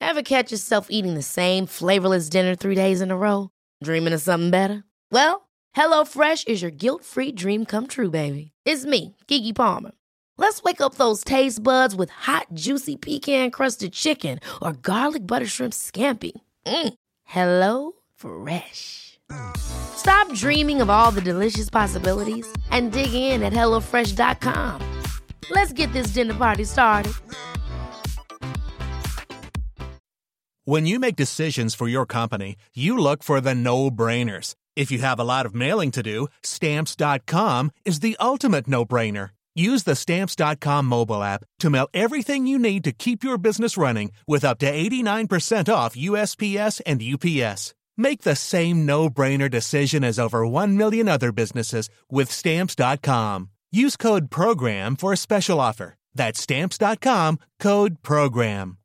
Ever catch yourself eating the same flavorless dinner 3 days in a row? Dreaming of something better? Well, HelloFresh is your guilt-free dream come true, baby. It's me, Keke Palmer. Let's wake up those taste buds with hot, juicy pecan-crusted chicken or garlic butter shrimp scampi. Hello Fresh. Stop dreaming of all the delicious possibilities and dig in at HelloFresh.com. Let's get this dinner party started. When you make decisions for your company, you look for the no-brainers. If you have a lot of mailing to do, Stamps.com is the ultimate no-brainer. Use the Stamps.com mobile app to mail everything you need to keep your business running with up to 89% off USPS and UPS. Make the same no-brainer decision as over 1 million other businesses with Stamps.com. Use code PROGRAM for a special offer. That's Stamps.com, code PROGRAM.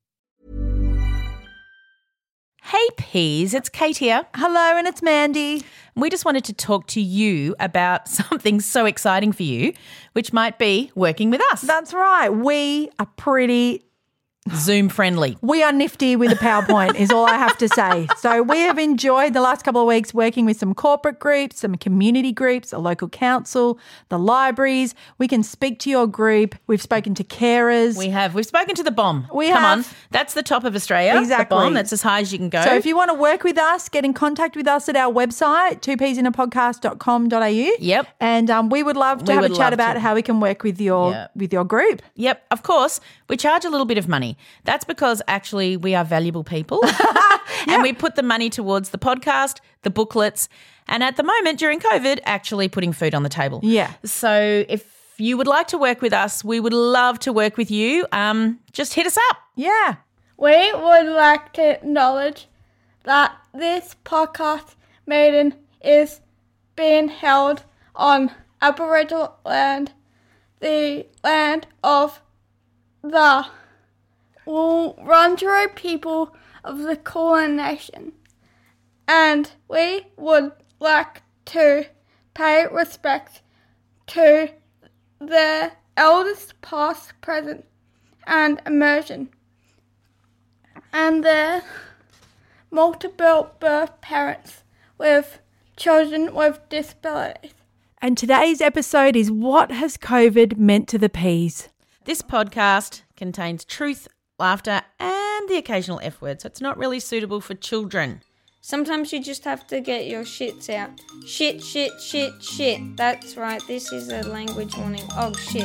Hey Peas, it's Kate here. Hello, and it's Mandy. We just wanted to talk to you about something so exciting for you, which might be working with us. That's right. We are pretty Zoom friendly. We are nifty with a PowerPoint is all I have to say. So we have enjoyed the last couple of weeks working with some corporate groups, some community groups, a local council, the libraries. We can speak to your group. We've spoken to carers. We've spoken to the bomb. Come on. That's the top of Australia. Exactly. The bomb. That's as high as you can go. So if you want to work with us, get in contact with us at our website, 2peasinapodcast.com.au. Yep. And we would love to have a chat about how we can work with your group. Yep. Of course, we charge a little bit of money. That's because actually we are valuable people and we put the money towards the podcast, the booklets, and at the moment during COVID, actually putting food on the table. Yeah. So if you would like to work with us, we would love to work with you. Just hit us up. Yeah. We would like to acknowledge that this podcast meeting is being held on Aboriginal land, the land of the Wurundjeri people of the Kulin Nation, and we would like to pay respect to their elders past, present and emerging, and their multiple birth parents with children with disabilities. And today's episode is what has COVID meant to the peas? This podcast contains truth, laughter and the occasional F word, so it's not really suitable for children. Sometimes you just have to get your shits out. Shit, shit, shit, shit. That's right, this is a language warning. Oh, shit.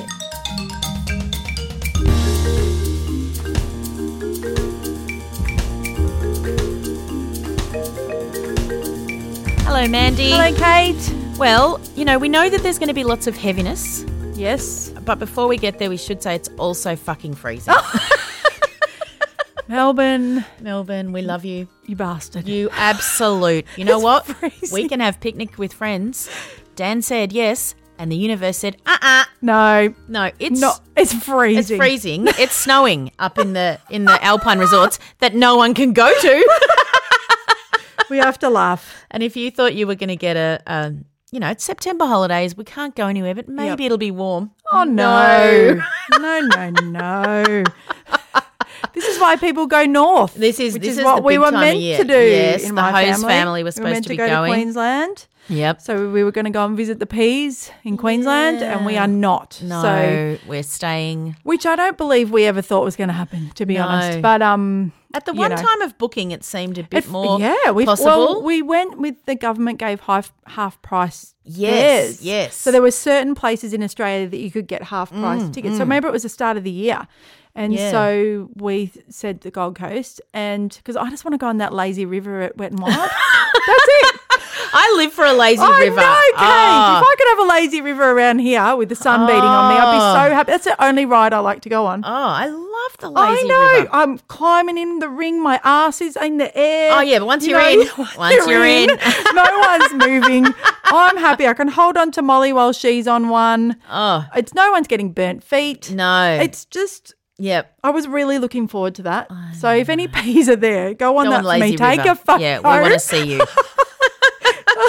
Hello, Mandy. Hello, Kate. Well, we know that there's going to be lots of heaviness. Yes. But before we get there, we should say it's also fucking freezing. Melbourne, we love you. You bastard. You absolute. You know It's what? freezing. We can have picnic with friends. Dan said yes, and the universe said, No, No, it's freezing. It's freezing. It's snowing up in the Alpine resorts that no one can go to. We have to laugh. And if you thought you were going to get it's September holidays, we can't go anywhere, but maybe it'll be warm. Oh, no. No. This is why people go north. This is what the we big were time meant of year. to do. Yes, in the my Hose family was supposed to be go going to Queensland. Yep. So we were going to go and visit the peas in Queensland, and we are not. No, so, we're staying. which I don't believe we ever thought was going to happen, to be honest. But at the one time of booking, it seemed a bit more possible. possible. Well, we went with the government gave half price. Yes. So there were certain places in Australia that you could get half price tickets. So remember, it was the start of the year. And so we said the Gold Coast, and because I just want to go on that lazy river at Wet and Wild. That's it. I live for a lazy river. I know, Kate. If I could have a lazy river around here with the sun beating on me, I'd be so happy. That's the only ride I like to go on. Oh, I love the lazy river. I know. I'm climbing in the ring. My ass is in the air. Oh, yeah, but once you're in. No one's moving. I'm happy. I can hold on to Molly while she's on one. Oh. It's no one's getting burnt feet. No. It's just... Yep. I was really looking forward to that. So if any peas are there, go on that for me. Take a photo. Yeah, we want to see you.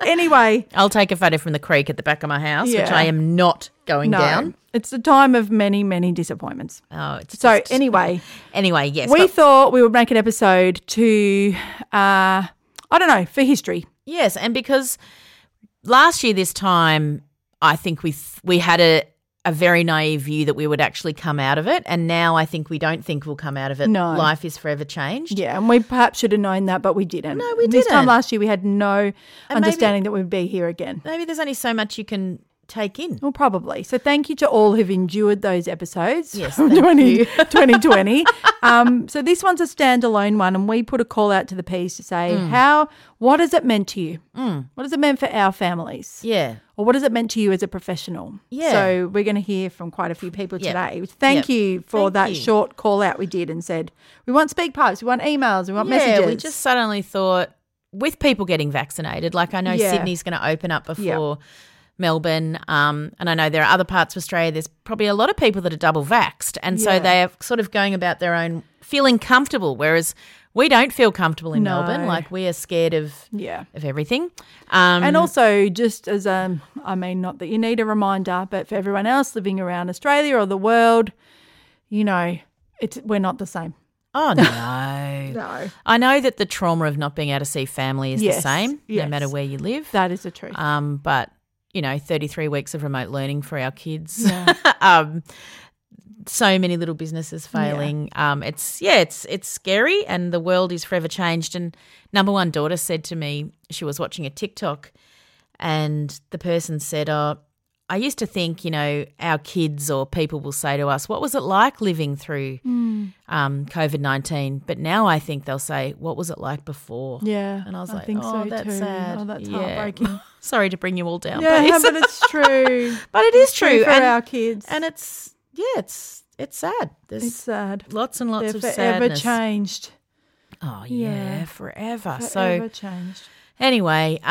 anyway. I'll take a photo from the creek at the back of my house, which Yeah. I am not going down. It's a time of many, many disappointments. Oh, it's So just- anyway, yes. we but- thought we would make an episode to, I don't know, for history. Yes, and because last year this time, I think we had a very naive view that we would actually come out of it, and now I think we don't think we'll come out of it. No. Life is forever changed. Yeah, and we perhaps should have known that, but we didn't. No, we This time didn't. last year, we had no maybe- understanding that we'd be here again. Maybe there's only so much you can take in. Well, probably. So thank you to all who've endured those episodes Yes, from thank you. 2020. So this one's a standalone one, and we put a call out to the piece to say, what has it meant to you? What has it meant for our families? Yeah. Or what has it meant to you as a professional? Yeah. So we're going to hear from quite a few people Yep. today. Thank Yep. you for Thank that you. short call out we did and said, we want speak pipes, we want emails, we want messages. Yeah, we just suddenly thought with people getting vaccinated, like I know Yeah. Sydney's going to open up before Melbourne, and I know there are other parts of Australia, there's probably a lot of people that are double vaxxed, and so Yeah. they are sort of going about their own, feeling comfortable, whereas we don't feel comfortable in No. Melbourne. Like we are scared of Yeah. everything. And also, just as I mean, not that you need a reminder, but for everyone else living around Australia or the world, you know, we're not the same. Oh, no. No. I know that the trauma of not being able to see family is Yes, the same, no yes. matter where you live. That is the truth. But, 33 weeks of remote learning for our kids. Yeah. So many little businesses failing. It's scary, and the world is forever changed. And number one daughter said to me, she was watching a TikTok, and the person said, I used to think, our kids or people will say to us, what was it like living through COVID-19? But now I think they'll say, what was it like before? Yeah. And I was like, think so that's too. sad. Oh, that's Yeah. heartbreaking. Sorry to bring you all down. Yeah, please. but it's true. But it is true. for and, our kids. and it's sad. There's it's sad. lots and lots They're of forever sadness. changed. Oh Yeah. forever. Forever So changed. anyway,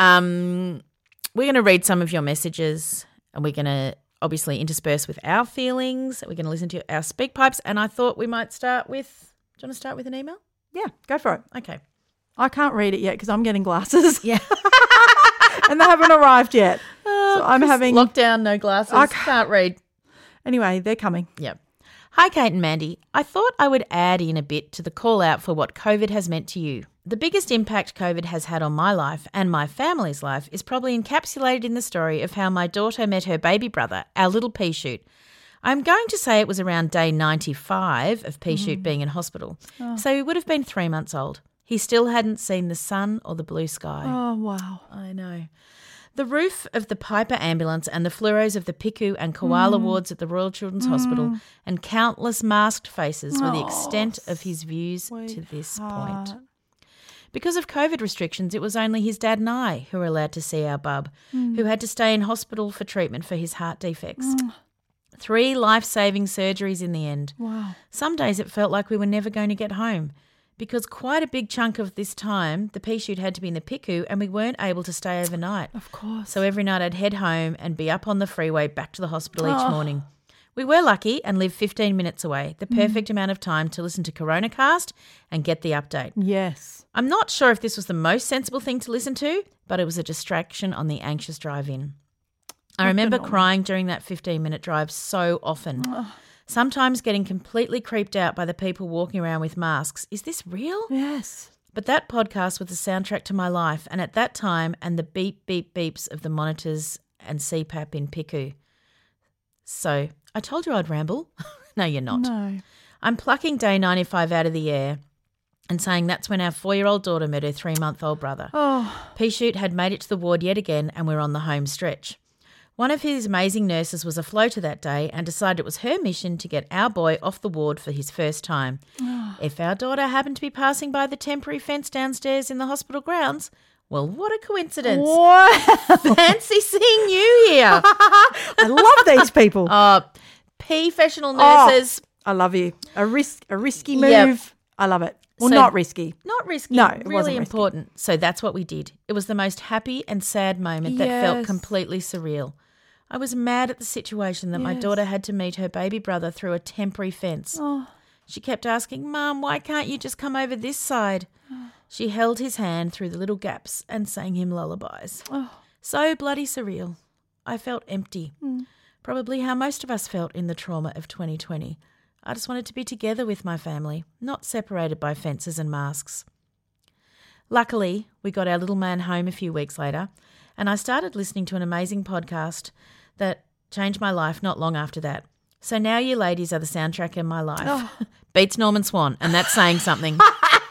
we're going to read some of your messages, and we're going to obviously intersperse with our feelings. We're going to listen to our speak pipes, and I thought we might start with. Do you want to start with an email? Yeah, go for it. Okay. I can't read it yet because I'm getting glasses. Yeah. And they haven't arrived yet. So I'm having. lockdown, no glasses. I Can't read. Anyway, they're coming. Yep. Hi, Kate and Mandy. I thought I would add in a bit to the call out for what COVID has meant to you. The biggest impact COVID has had on my life and my family's life is probably encapsulated in the story of how my daughter met her baby brother, our little pea shoot. I'm going to say it was around day 95 of pea shoot being in hospital. So he would have been 3 months old. He still hadn't seen the sun or the blue sky. Oh, wow. I know. The roof of the Piper ambulance and the fluoros of the Piku and Koala wards at the Royal Children's Hospital and countless masked faces were the extent of his views to this point. Because of COVID restrictions, it was only his dad and I who were allowed to see our bub, who had to stay in hospital for treatment for his heart defects. 3 life-saving surgeries in the end. Wow. Some days it felt like we were never going to get home because quite a big chunk of this time the pea shoot had to be in the Piku and we weren't able to stay overnight. Of course. So every night I'd head home and be up on the freeway back to the hospital each morning. We were lucky and lived 15 minutes away, the perfect amount of time to listen to CoronaCast and get the update. Yes. I'm not sure if this was the most sensible thing to listen to, but it was a distraction on the anxious drive in. I remember crying during that 15-minute drive so often. Sometimes getting completely creeped out by the people walking around with masks. Is this real? Yes. But that podcast was the soundtrack to my life, and at that time, and the beep, beep, beeps of the monitors and CPAP in Piku. So, I told you I'd ramble. No, you're not. No. I'm plucking day 95 out of the air and saying that's when our 4-year-old daughter met her 3-month-old brother. Oh. Pea shoot had made it to the ward yet again, and we're on the home stretch. One of his amazing nurses was a floater that day and decided it was her mission to get our boy off the ward for his first time. If our daughter happened to be passing by the temporary fence downstairs in the hospital grounds, well, what a coincidence. Wow. Fancy seeing you here. I love these people. Professional nurses. I love you. A risky move. Yep. I love it. Well, So- not risky. Not risky. No, it really wasn't risky. important. So that's what we did. It was the most happy and sad moment that felt Yes. completely surreal. I was mad at the situation that my daughter had to meet her baby brother through a temporary fence. Oh. She kept asking, Mum, why can't you just come over this side? She held his hand through the little gaps and sang him lullabies. So bloody surreal. I felt empty. Probably how most of us felt in the trauma of 2020. I just wanted to be together with my family, not separated by fences and masks. Luckily, we got our little man home a few weeks later, and I started listening to an amazing podcast that changed my life not long after that. So now you ladies are the soundtrack in my life. Beats Norman Swan, and that's saying something.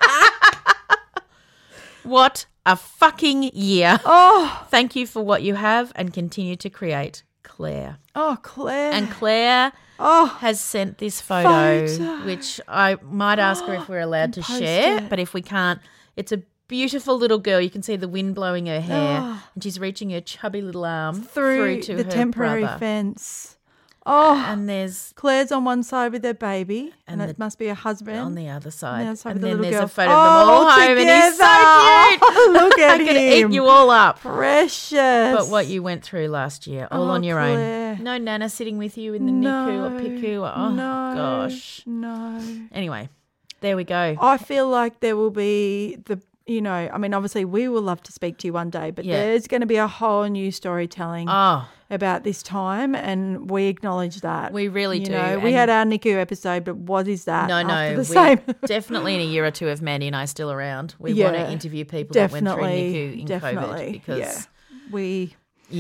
What a fucking year. Oh, Thank you for what you have and continue to create, Claire. oh, Claire. And Claire has sent this photo, which I might ask her if we're allowed to post share, it. but if we can't, it's a beautiful little girl. You can see the wind blowing her hair, and she's reaching her chubby little arm through to the her temporary brother. fence. Oh, And there's Claire's on one side with her baby, and And it must be her husband. on the other side. the other side and with the then little there's girl. a photo of them all home, and he's so cute. Look at I could him. eat you all up. Precious. But what you went through last year, all Oh, on your Claire. own. No Nana sitting with you in the NICU or PICU. Oh, no, gosh. No. Anyway, there we go. I feel like there will be obviously we will love to speak to you one day, but Yeah. there's going to be a whole new storytelling Oh, about this time, and we acknowledge that. we really do. We And had our NICU episode, but what is that? No, after the we same. definitely in a year or two, if Mandy and I are still around, we Yeah, want to interview people that went through NICU in definitely. COVID because, We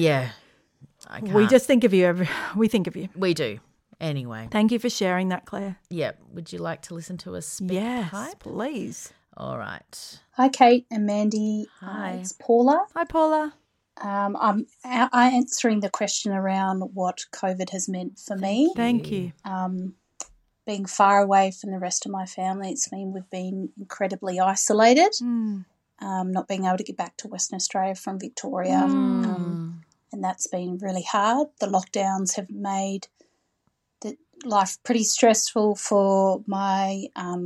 I can't. we just think of you. We think of you. We do. Anyway, Thank you for sharing that, Claire. yeah. Would you like to listen to us speak Yes, pipe? please. All right. Hi, Kate and Mandy. Hi. It's Paula. Hi, Paula. I'm answering the question around what COVID has meant for me. Thank you. Being far away from the rest of my family, it's mean we've been incredibly isolated. Not being able to get back to Western Australia from Victoria, and that's been really hard. The lockdowns have made life pretty stressful for my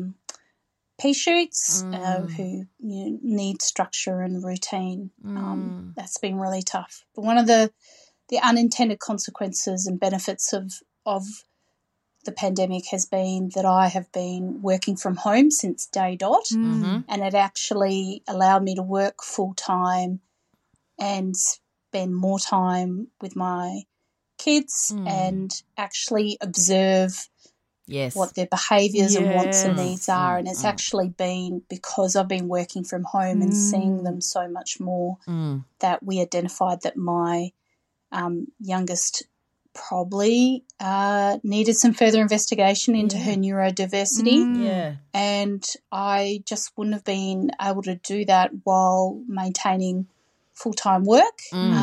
pea shoots who need structure and routine. That's been really tough. But one of the unintended consequences and benefits of the pandemic has been that I have been working from home since day dot, and it actually allowed me to work full time and spend more time with my kids and actually observe Yes. what their behaviours and wants and Yes. needs are. And it's actually been because I've been working from home and seeing them so much more that we identified that my youngest probably needed some further investigation into her neurodiversity. Yeah. And I just wouldn't have been able to do that while maintaining full-time work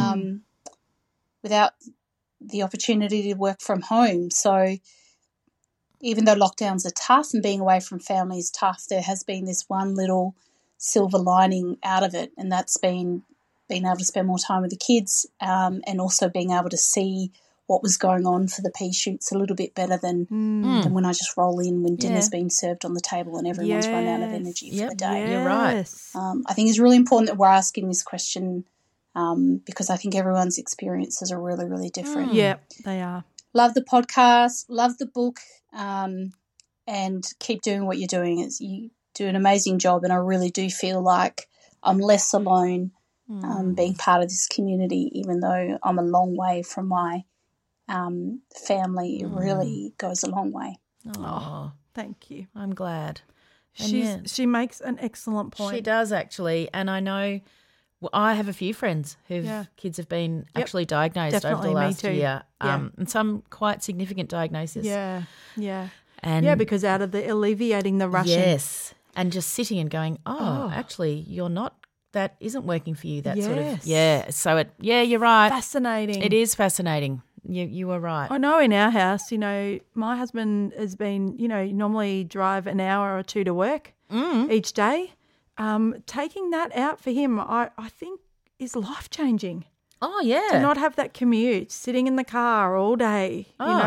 without the opportunity to work from home. So even though lockdowns are tough and being away from family is tough, there has been this one little silver lining out of it, and that's been being able to spend more time with the kids and also being able to see what was going on for the pea shoots a little bit better than when I just roll in when dinner's been served on the table and everyone's run out of energy for the day. You're right. Yes. I think it's really important that we're asking this question because I think everyone's experiences are really, really different. Yeah, they are. Love the podcast, love the book, and keep doing what you're doing. You do an amazing job, and I really do feel like I'm less alone being part of this community, even though I'm a long way from my family. It really goes a long way. Oh, Thank you. I'm glad. And She makes an excellent point. She does actually, and I know I have a few friends whose kids have been actually diagnosed Definitely, over the me last too. year, Yeah. and some quite significant diagnoses. Yeah, yeah. and Yeah, because out of the alleviating the rushing. yes, and just sitting and going, oh, actually, you're not. That isn't working for you. That sort of So you're right. Fascinating. It is fascinating. You are right. I know in our house, my husband has been, normally drive an hour or two to work each day. Taking that out for him, I think is life-changing. Oh yeah. To not have that commute, sitting in the car all day,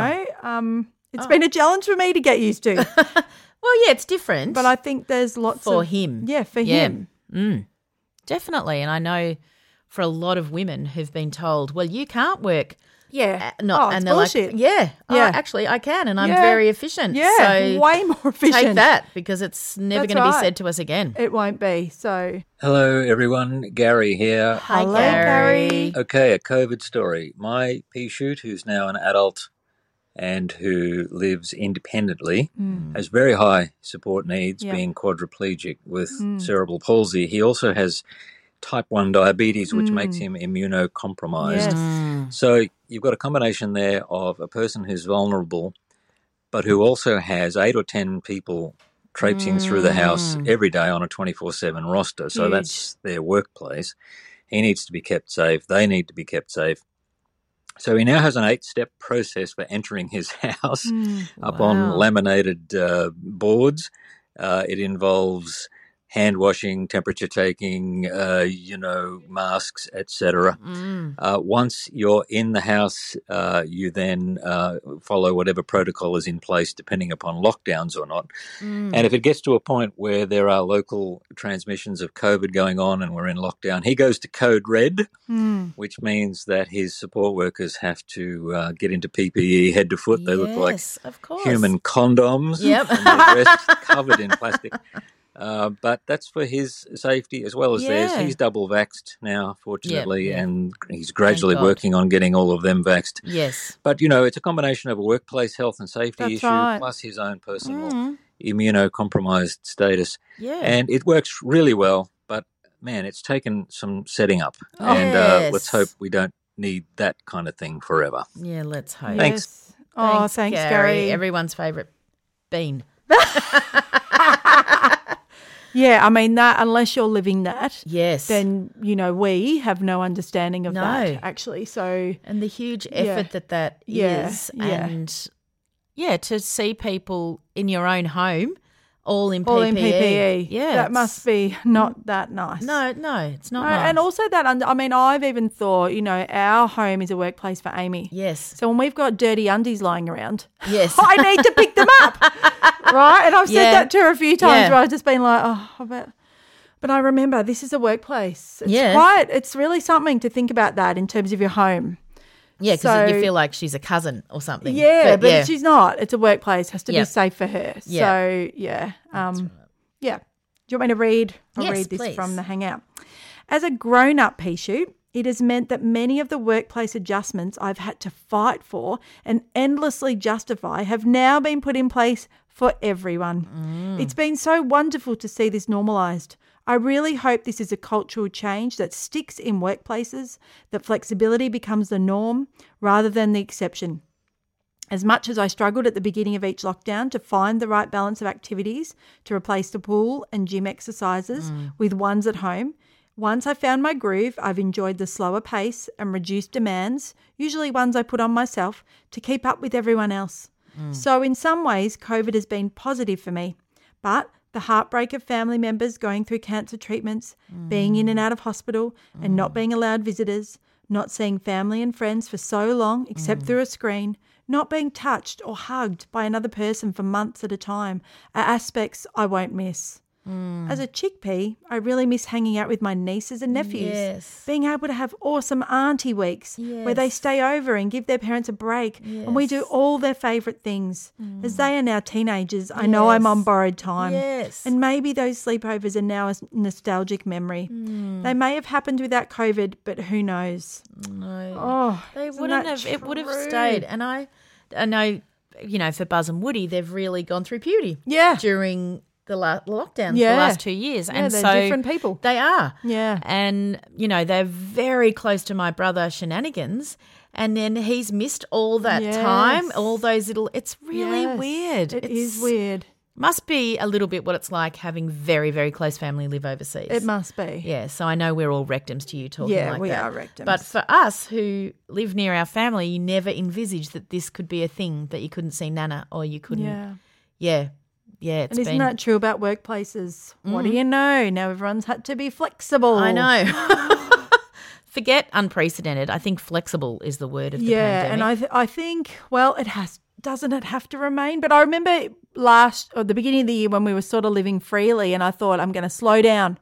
It's been a challenge for me to get used to. Well, yeah, it's different. But I think there's lots for of... him. Yeah, for him. Definitely. And I know for a lot of women who've been told, well, you can't work. Yeah. And it's they're bullshit. like, yeah, Yeah. actually I can, and I'm Yeah. very efficient. Yeah, So way more efficient. take that, because it's never That's going to be right. said to us again. It won't be. So, Hello, everyone. Gary here. Hi, hello, Gary. Okay, a COVID story. My pea shoot, who's now an adult and who lives independently, has very high support needs, Yeah. being quadriplegic with cerebral palsy. He also has type 1 diabetes, which makes him immunocompromised. Yes. So you've got a combination there of a person who's vulnerable, but who also has 8 or 10 people traipsing through the house every day on a 24/7 roster. So Huge. that's their workplace. He needs to be kept safe. They need to be kept safe. So he now has an 8-step process for entering his house up on laminated boards. It involves hand washing, temperature taking, masks, etc. Once you're in the house, you then follow whatever protocol is in place, depending upon lockdowns or not. And if it gets to a point where there are local transmissions of COVID going on and we're in lockdown, he goes to code red, which means that his support workers have to get into PPE head to foot. They look like of course. human condoms, Yep. and the rest covered in plastic. But that's for his safety as well as theirs. Yeah. He's double vaxxed now, fortunately, Yep, yeah. and he's gradually God. working on getting all of them vaxxed. Yes. But, it's a combination of a workplace health and safety That's issue right. plus his own personal immunocompromised status. Yeah. And it works really well, but, man, it's taken some setting up. And Yes. let's hope we don't need that kind of thing forever. Yeah, let's hope. Thanks. Yes. Oh, thanks, Gary. Everyone's favourite bean. Yeah, I mean, that unless you're living that, Yes. then, we have no understanding of No. that, actually. So, And the huge effort that Yeah, is. yeah. And, to see people in your own home all in PPE. all in PPE. Yeah. That must be not that nice. No, it's not No, nice. and also that, I've even thought, our home is a workplace for Amy. Yes. So when we've got dirty undies lying around, Yes. I need to pick them up, right? And I've said Yeah. that to her a few times Yeah. where I've just been like, but I remember this is a workplace. It's Yeah. it's really something to think about that in terms of your home. Yeah, because So- you feel like she's a cousin or something. Yeah, but she's not. It's a workplace. Has to be Yep. safe for her. Yeah. So, yeah. Yeah. Do you want me to read? I'll Yes, read this please. from the Hangout. As a grown-up pea shoot, it has meant that many of the workplace adjustments I've had to fight for and endlessly justify have now been put in place for everyone. It's been so wonderful to see this normalised. I really hope this is a cultural change that sticks in workplaces, that flexibility becomes the norm rather than the exception. As much as I struggled at the beginning of each lockdown to find the right balance of activities to replace the pool and gym exercises with ones at home, once I found my groove, I've enjoyed the slower pace and reduced demands, usually ones I put on myself, to keep up with everyone else. So in some ways, COVID has been positive for me, but the heartbreak of family members going through cancer treatments, being in and out of hospital and not being allowed visitors, not seeing family and friends for so long except through a screen, not being touched or hugged by another person for months at a time are aspects I won't miss. As a chickpea, I really miss hanging out with my nieces and nephews, Yes. being able to have awesome auntie weeks where they Yes. stay over and give their parents a break and we do Yes. all their favourite things. As they are now teenagers, I know I'm on borrowed time. Yes. And maybe those sleepovers are now a nostalgic memory. They may have happened without COVID, but who knows? No. Oh, They isn't wouldn't that have. It would have true? stayed. And I know, for Buzz and Woody, they've really gone through puberty. Yeah. During the lockdowns, Yeah. the last 2 years, Yeah, and they're so different people. They are. Yeah. And they're very close to my brother Shenanigans, and then he's missed all that time, Yes. all those little. It's really Yes, weird. It is weird. Must be a little bit what it's like having very, very close family live overseas. It must be. Yeah, so I know we're all rectums to you talking Yeah, like we that. are rectums. But for us who live near our family, you never envisaged that this could be a thing, that you couldn't see Nana or you couldn't. Yeah. Yeah, it's And isn't been. that true about workplaces? What do you know? Now everyone's had to be flexible. I know. Forget unprecedented. I think flexible is the word of the Yeah, pandemic. and I think, well, doesn't it have to remain? But I remember the beginning of the year when we were sort of living freely and I thought I'm going to slow down.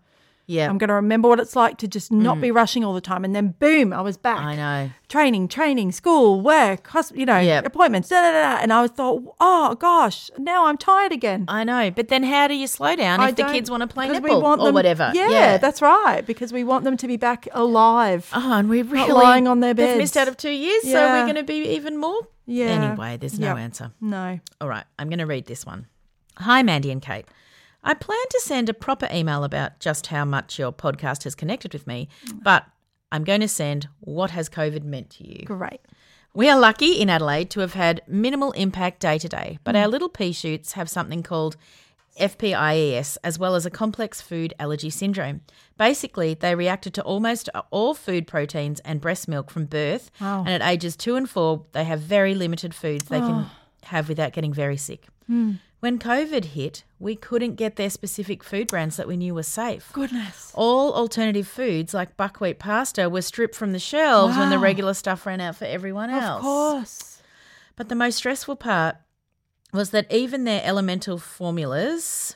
Yeah. I'm going to remember what it's like to just not be rushing all the time. And then, boom, I was back. I know. Training, school, work, appointments, And I thought, oh, gosh, now I'm tired again. I know. But then how do you slow down if the kids want to play netball or whatever? Yeah, that's right, because we want them to be back alive. Oh, and we really, not lying on their beds. They've missed out of 2 years, so we're going to be even more. Yeah. Anyway, there's no answer. No. All right, I'm going to read this one. Hi, Mandy and Kate. I plan to send a proper email about just how much your podcast has connected with me, but I'm going to send what has COVID meant to you. Great. We are lucky in Adelaide to have had minimal impact day to day, but our little pea shoots have something called FPIES, as well as a complex food allergy syndrome. Basically, they reacted to almost all food proteins and breast milk from birth, and at ages 2 and 4, they have very limited foods they can have without getting very sick. When COVID hit, we couldn't get their specific food brands that we knew were safe. Goodness. All alternative foods like buckwheat pasta were stripped from the shelves when the regular stuff ran out for everyone else. Of course. But the most stressful part was that even their elemental formulas,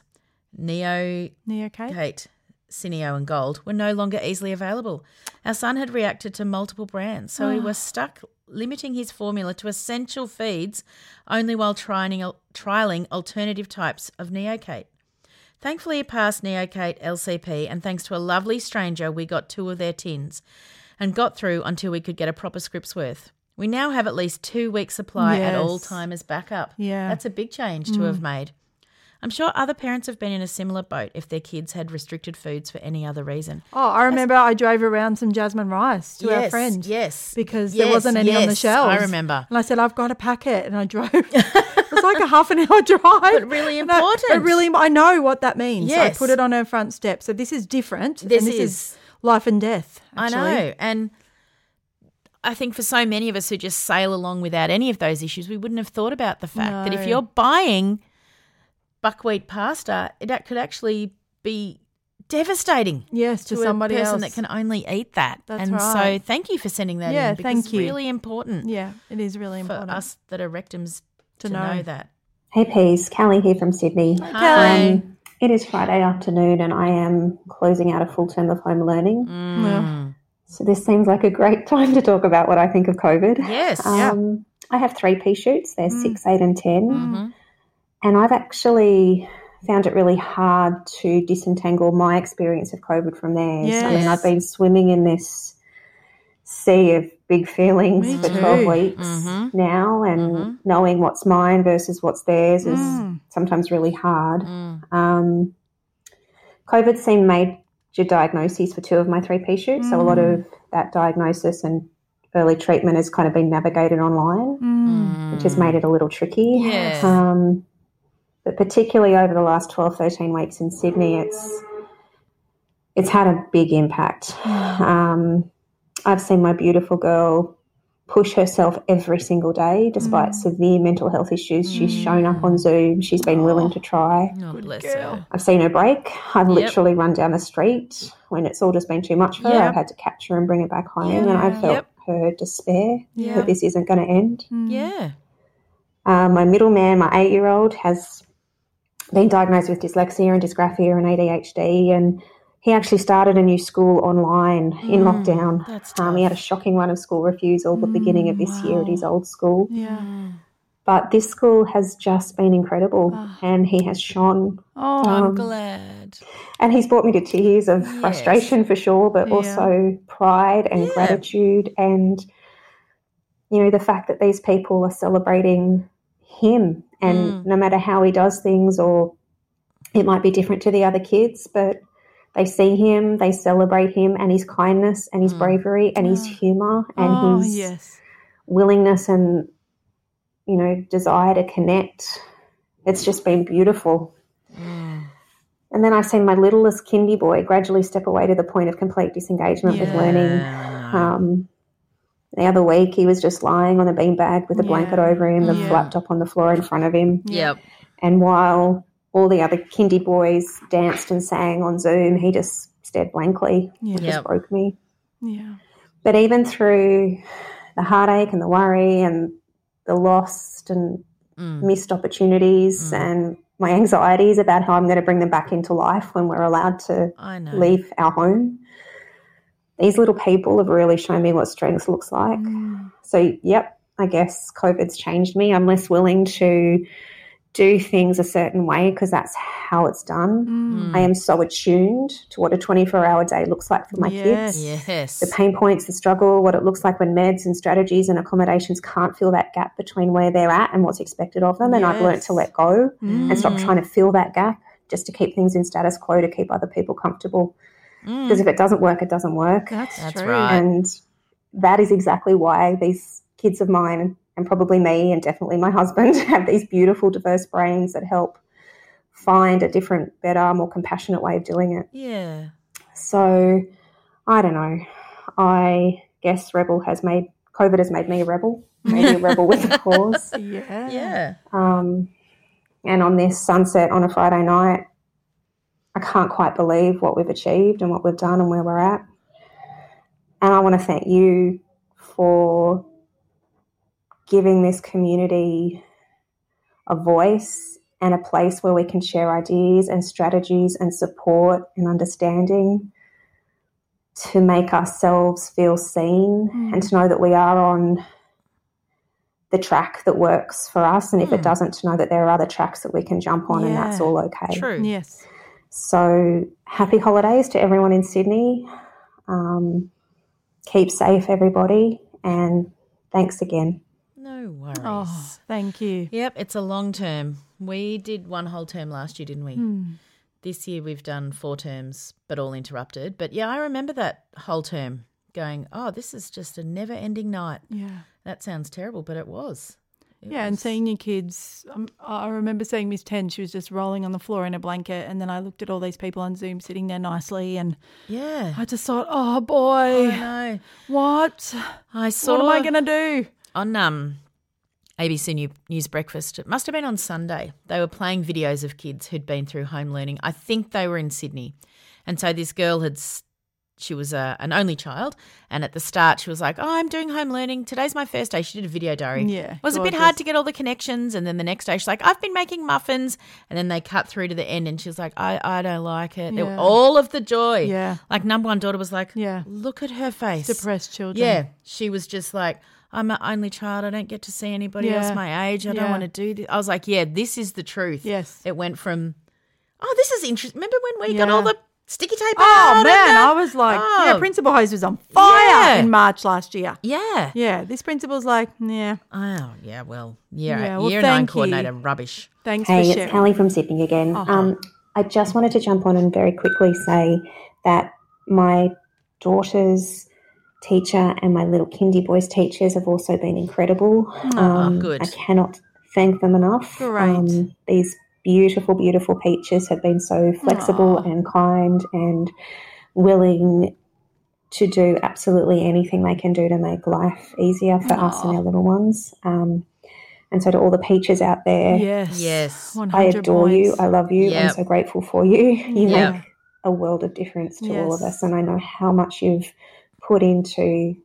Neocate, Cineo and Gold, were no longer easily available. Our son had reacted to multiple brands, so he was stuck limiting his formula to essential feeds only while trialling alternative types of Neocate. Thankfully, he passed Neocate LCP, and thanks to a lovely stranger, we got 2 of their tins and got through until we could get a proper script's worth. We now have at least 2 weeks' supply at all time as backup. Yeah. That's a big change to have made. I'm sure other parents have been in a similar boat if their kids had restricted foods for any other reason. Oh, I remember I drove around some jasmine rice to our friend. Yes. Because there wasn't any on the shelves. I remember. And I said, I've got a packet. And I drove. It was like a half an hour drive. But really important. I know what that means. Yes. I put it on her front step. So this is different. This is life and death, actually. I know. And I think for so many of us who just sail along without any of those issues, we wouldn't have thought about the fact that if you're buying buckwheat pasta, it could actually be devastating. Yes, to somebody a person else that can only eat that. That's right. So thank you for sending that in, because thank you. it's really important. Yeah, it is really important for us that are rectums to know that. Hey Peas, Callie here from Sydney. Hi. It is Friday afternoon and I am closing out a full term of home learning. So this seems like a great time to talk about what I think of COVID. Yes. I have 3 pea shoots. They're 6, 8 and 10. And I've actually found it really hard to disentangle my experience of COVID from theirs. Yes. I mean, I've been swimming in this sea of big feelings for 12 weeks now, and knowing what's mine versus what's theirs is sometimes really hard. COVID's seen major diagnoses for 2 of my 3 pea shoots, so a lot of that diagnosis and early treatment has kind of been navigated online, which has made it a little tricky. Yes. But particularly over the last 12, 13 weeks in Sydney, it's had a big impact. I've seen my beautiful girl push herself every single day despite severe mental health issues. She's shown up on Zoom. She's been willing to try. Oh, bless her. I've seen her break. I've literally run down the street when it's all just been too much for her. I've had to catch her and bring her back home, and I felt her despair that this isn't going to end. Yeah. My middle man, my 8-year-old, has been diagnosed with dyslexia and dysgraphia and ADHD, and he actually started a new school online in lockdown. That's tough. He had a shocking run of school refusal the beginning of this year at his old school. Yeah. But this school has just been incredible, and he has shone. I'm glad. And he's brought me to tears of frustration for sure, but also pride and gratitude, and, you know, the fact that these people are celebrating him, and no matter how he does things, or it might be different to the other kids, but they see him, they celebrate him and his kindness and his bravery and his humour and his willingness and, you know, desire to connect. It's just been beautiful. And then I've seen my littlest kindy boy gradually step away to the point of complete disengagement with learning. The other week he was just lying on a beanbag with a blanket over him, the laptop on the floor in front of him. Yep. And while all the other kindy boys danced and sang on Zoom, he just stared blankly. It just broke me. Yeah. But even through the heartache and the worry and the lost and missed opportunities and my anxieties about how I'm going to bring them back into life when we're allowed to leave our home. These little people have really shown me what strength looks like. So, yep, I guess COVID's changed me. I'm less willing to do things a certain way because that's how it's done. I am so attuned to what a 24-hour day looks like for my kids. Yes. The pain points, the struggle, what it looks like when meds and strategies and accommodations can't fill that gap between where they're at and what's expected of them. And I've learned to let go and stop trying to fill that gap just to keep things in status quo, to keep other people comfortable. Because if it doesn't work, it doesn't work. That's true. right. And that is exactly why these kids of mine, and probably me and definitely my husband, have these beautiful, diverse brains that help find a different, better, more compassionate way of doing it. Yeah. So, I don't know. I guess COVID has made me a rebel, maybe a rebel with a cause. Yeah. And on this sunset on a Friday night, I can't quite believe what we've achieved and what we've done and where we're at. And I want to thank you for giving this community a voice and a place where we can share ideas and strategies and support and understanding to make ourselves feel seen and to know that we are on the track that works for us, and if it doesn't, to know that there are other tracks that we can jump on and that's all okay. True. Yes. So happy holidays to everyone in Sydney. Keep safe, everybody, and thanks again. No worries. Oh, thank you. Yep, it's a long term. We did one whole term last year, didn't we? This year we've done 4 terms, but all interrupted. But, yeah, I remember that whole term going, oh, this is just a never-ending night. Yeah. That sounds terrible, but it was. And seeing your kids, I remember seeing Miss 10, she was just rolling on the floor in a blanket, and then I looked at all these people on Zoom sitting there nicely, and I just thought, oh, boy. I know. What? I saw. What am I going to do? On ABC News Breakfast, it must have been on Sunday, they were playing videos of kids who'd been through home learning. I think they were in Sydney. And so this girl she was an only child, and at the start she was like, oh, I'm doing home learning. Today's my first day. She did a video diary. Yeah, it was a bit hard to get all the connections, and then the next day she's like, I've been making muffins, and then they cut through to the end and she's like, I don't like it. Yeah. All of the joy. Yeah. Like number one daughter was like, look at her face. Depressed children. Yeah. She was just like, I'm an only child. I don't get to see anybody else my age. I don't want to do this. I was like, yeah, this is the truth. Yes. It went from, oh, this is interesting. Remember when we got all the sticky tape Oh, out? man, I was like, Principal Hose was on fire in March last year. Yeah. Yeah, this principal's like, yeah. Oh, yeah, well, year well, 9 thank coordinator, you. rubbish. Thanks for Hey, sharing. it's Callie from Sydney again. I just wanted to jump on and very quickly say that my daughter's teacher and my little kindy boys teachers have also been incredible. Good. I cannot thank them enough. Great. These beautiful, beautiful teachers have been so flexible and kind and willing to do absolutely anything they can do to make life easier for us and our little ones. And so to all the peaches out there, Yes. 100 I adore you. points. I love you. Yep. I'm so grateful for you. You Yep. make a world of difference to all of Yes. us, and I know how much you've put into,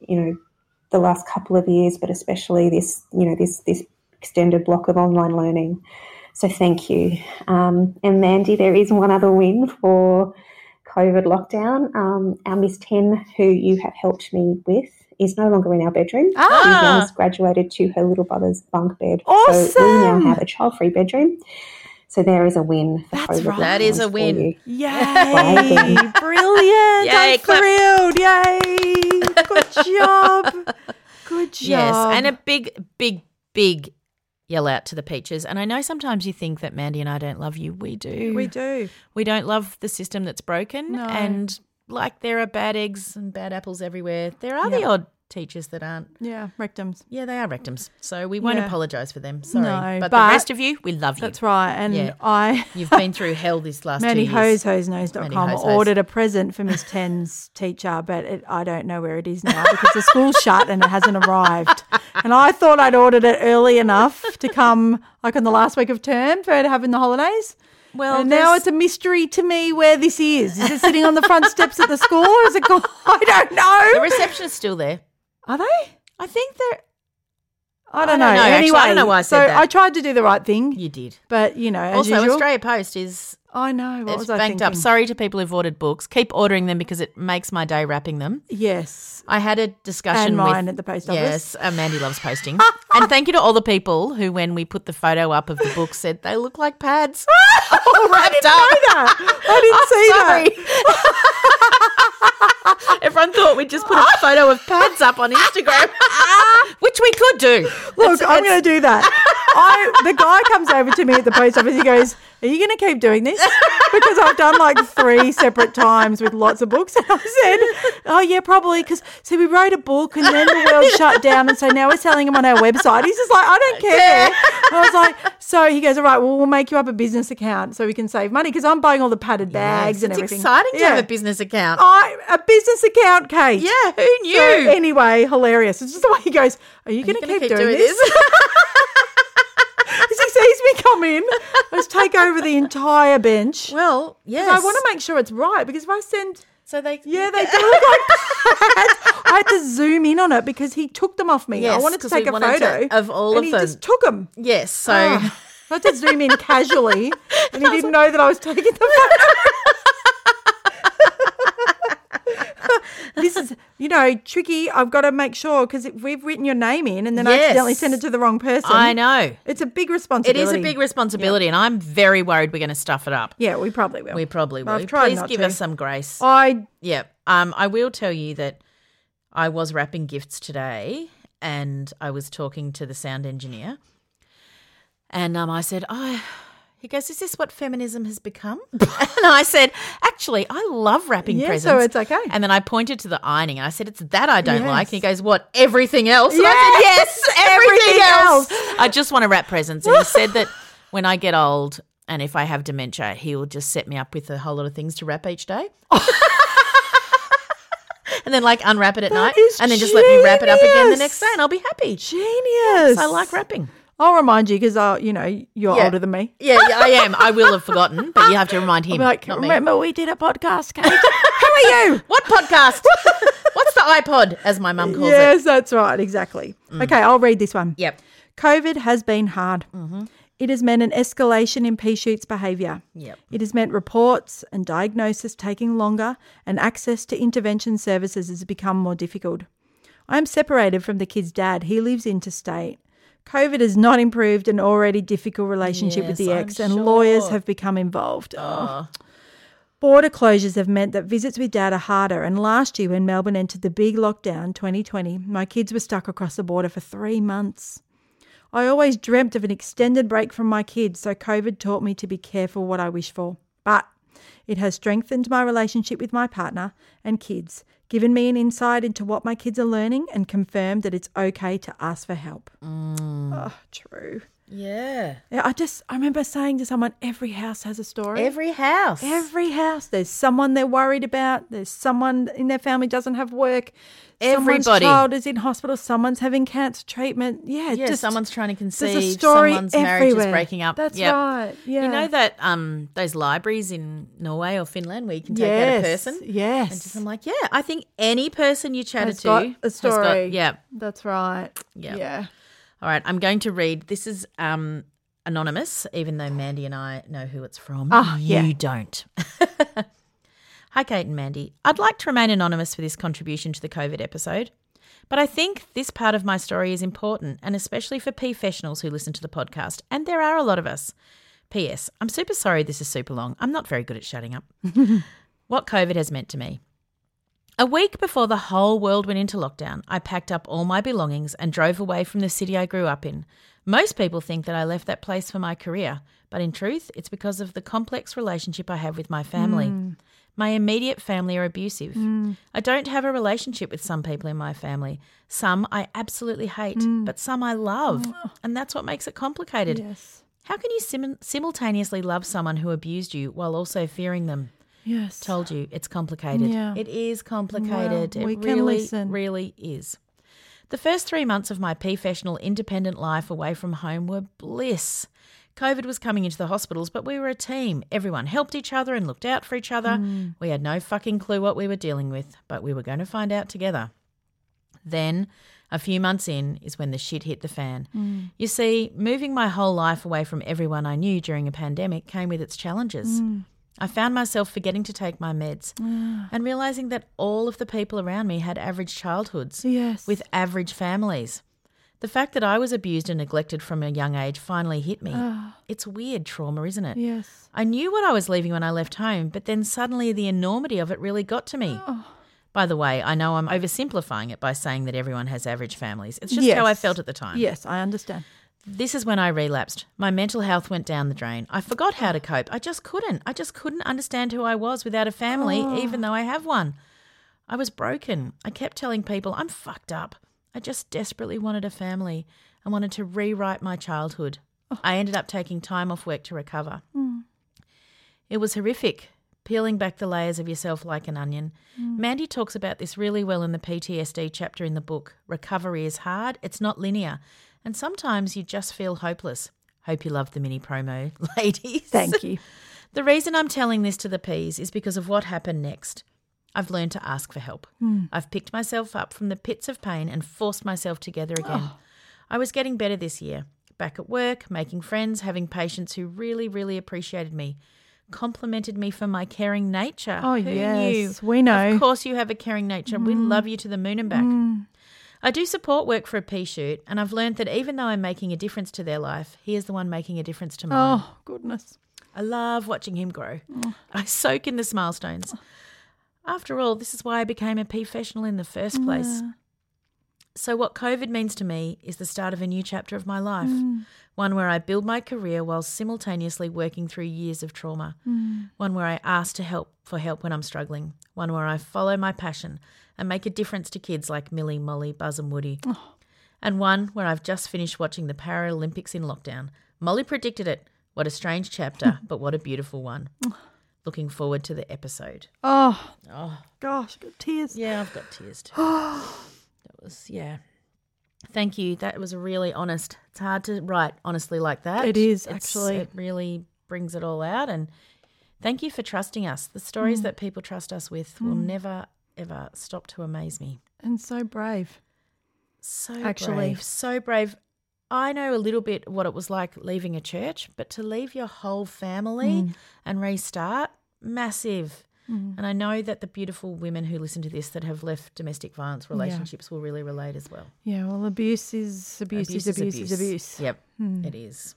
the last couple of years, but especially this extended block of online learning. So thank you. And Mandy, there is one other win for COVID lockdown. Our Miss 10, who you have helped me with, is no longer in our bedroom. She now has graduated to her little brother's bunk bed. Awesome. So we now have a child-free bedroom. So there is a win for COVID. right. That is a lockdowns win. for you. Yay! Brilliant! Yay, I'm clap. thrilled! Yay! Good job! Good job! Yes, and a big, big, big yell out to the peaches. And I know sometimes you think that Mandy and I don't love you. We do. we do. We don't love the system that's broken. No. And like there are bad eggs and bad apples everywhere. There are the odd teachers that aren't. Yeah, rectums. Yeah, they are rectums. So we won't Yeah. apologise for them. Sorry. No, but but the rest of you, we love you. That's right. And Yeah. You've been through hell this last 2 years. MandyHoseHoseKnows.com Mandy Hose. ordered a present for Miss 10's teacher, but I don't know where it is now because the school's shut and it hasn't arrived. And I thought I'd ordered it early enough to come like on the last week of term for her to have in the holidays. Well, And now it's a mystery to me where this is. Is it sitting on the front steps at the school or is it gone? I don't know. the receptionist's still there. Are they? I think they're. I don't know. Actually, Anyway, I don't know why I said that. I tried to do the right thing. You did. But, as Also, usual. Australia Post is I know. What it's was I banked thinking? up. Sorry to people who've ordered books. Keep ordering them because it makes my day wrapping them. Yes. I had a discussion And mine with at the post office. Yes, Mandy loves posting. And thank you to all the people who, when we put the photo up of the book, said they look like pads. All wrapped up. I didn't see that. Everyone thought we'd just put a photo of pads up on Instagram, which we could do. Look, I'm going to do that. The guy comes over to me at the post office. He goes, "Are you going to keep doing this?" Because I've done like 3 separate times with lots of books. And I said, "Oh, yeah, probably." Because, see, we wrote a book and then the world shut down. And so now we're selling them on our website. He's just like, "I don't care." And I was like, so he goes, "All right, well, we'll make you up a business account so we can save money." Because I'm buying all the padded bags and It's everything. exciting to have a business account. A business account, Kate. Yeah, who knew? So anyway, hilarious. It's just the way he goes, "Are you going to keep doing this?" As he sees me come in, let's take over the entire bench. Well, yes. I want to make sure it's right because if I send... So they... Yeah, they do look like pads. I had to zoom in on it because he took them off me. Yes, I wanted to take a 'cause we wanted photo of all and of them. he just took them. Yes, so... I had to zoom in casually and he didn't know that I was taking the photo. This is, tricky. I've got to make sure because if we've written your name in and then I accidentally send it to the wrong person. I know. It's a big responsibility. It is a big responsibility and I'm very worried we're going to stuff it up. Yeah, we probably will. We probably will. I've tried Please not give to. us some grace. Yeah. I will tell you that I was wrapping gifts today and I was talking to the sound engineer and I said, he goes, "Is this what feminism has become?" And I said, "Actually, I love wrapping presents." so it's okay. And then I pointed to the ironing and I said, "It's that I don't Yes. like." And he goes, "What, everything else?" And Yes, I said, "Yes, everything else. else. I just want to wrap presents." And he said that when I get old and if I have dementia, he will just set me up with a whole lot of things to wrap each day. And then unwrap it at night and then just let me wrap it up again the next day and I'll be happy. Genius. I like wrapping. I'll remind you because, you're older than me. Yeah, I am. I will have forgotten, but you have to remind him. I'll be like, not me. remember we did a podcast, Kate? Who are you? What podcast? What's the iPod, as my mum calls it? Yes, that's right. Exactly. Okay, I'll read this one. Yep. COVID has been hard. Mm-hmm. It has meant an escalation in pea shoots behaviour. Yep. It has meant reports and diagnosis taking longer and access to intervention services has become more difficult. I am separated from the kid's dad. He lives interstate. COVID has not improved an already difficult relationship with the Yes, ex I'm and sure. lawyers have become involved. Border closures have meant that visits with dad are harder and last year when Melbourne entered the big lockdown 2020, my kids were stuck across the border for 3 months. I always dreamt of an extended break from my kids, so COVID taught me to be careful what I wish for. But it has strengthened my relationship with my partner and kids, given me an insight into what my kids are learning and confirmed that it's okay to ask for help. Oh, true. Yeah. Yeah, I remember saying to someone, every house has a story. Every house. Every house. There's someone they're worried about. There's someone in their family doesn't have work. Everybody. Someone's child is in hospital. Someone's having cancer treatment. Yeah, Yeah, someone's trying to conceive. there's a story someone's marriage is everywhere. breaking up. That's Yep. right. Yeah. You know that those libraries in Norway or Finland where you can take out a person? Yes. And just, I'm like, yeah, I think any person you chatted Has got a has story. yeah. That's right. Yeah. Yeah. All right, I'm going to read. This is anonymous, even though Mandy and I know who it's from. You don't. Hi, Kate and Mandy. I'd like to remain anonymous for this contribution to the COVID episode, but I think this part of my story is important, and especially for professionals who listen to the podcast, and there are a lot of us. P.S. I'm super sorry this is super long. I'm not very good at shutting up. What COVID has meant to me. A week before the whole world went into lockdown, I packed up all my belongings and drove away from the city I grew up in. Most people think that I left that place for my career, but in truth, it's because of the complex relationship I have with my family. My immediate family are abusive. I don't have a relationship with some people in my family. Some I absolutely hate, but some I love, and that's what makes it complicated. Yes. How can you simultaneously love someone who abused you while also fearing them? Yes. Told you, it's complicated. Yeah. It is complicated. Well, we it can really, listen. really is. The first 3 months of my professional independent life away from home were bliss. COVID was coming into the hospitals, but we were a team. Everyone helped each other and looked out for each other. We had no fucking clue what we were dealing with, but we were going to find out together. Then, a few months in, is when the shit hit the fan. You see, moving my whole life away from everyone I knew during a pandemic came with its challenges. I found myself forgetting to take my meds and realising that all of the people around me had average childhoods with average families. The fact that I was abused and neglected from a young age finally hit me. It's weird trauma, isn't it? Yes. I knew what I was leaving when I left home, but then suddenly the enormity of it really got to me. By the way, I know I'm oversimplifying it by saying that everyone has average families. It's just how I felt at the time. Yes, I understand. This is when I relapsed. My mental health went down the drain. I forgot how to cope. I just couldn't. I just couldn't understand who I was without a family, even though I have one. I was broken. I kept telling people I'm fucked up. I just desperately wanted a family. I wanted to rewrite my childhood. I ended up taking time off work to recover. It was horrific, peeling back the layers of yourself like an onion. Mandy talks about this really well in the PTSD chapter in the book. Recovery is hard. It's not linear. And sometimes you just feel hopeless. Hope you loved the mini promo, ladies. Thank you. The reason I'm telling this to the P's is because of what happened next. I've learned to ask for help. I've picked myself up from the pits of pain and forced myself together again. I was getting better this year. Back at work, making friends, having patients who really, really appreciated me, complimented me for my caring nature. Oh, Who yes, knew? we know. Of course you have a caring nature. We love you to the moon and back. I do support work for a pea shoot, and I've learned that even though I'm making a difference to their life, he is the one making a difference to mine. Oh, goodness. I love watching him grow. I soak in the milestones. After all, this is why I became a professional in the first place. So what COVID means to me is the start of a new chapter of my life, one where I build my career while simultaneously working through years of trauma, one where I ask for help when I'm struggling, one where I follow my passion and make a difference to kids like Millie, Molly, Buzz and Woody, and one where I've just finished watching the Paralympics in lockdown. Molly predicted it. What a strange chapter, but what a beautiful one. Looking forward to the episode. Oh, gosh, got tears. Yeah, I've got tears too. Thank you. That was really honest. It's hard to write honestly like that. It is, actually. It really brings it all out. And thank you for trusting us. The stories that people trust us with will never, ever stop to amaze me. And so brave. So brave. I know a little bit what it was like leaving a church, but to leave your whole family and restart, massive. And I know that the beautiful women who listen to this that have left domestic violence relationships will really relate as well. Yeah, well, abuse is abuse. Yep, it is.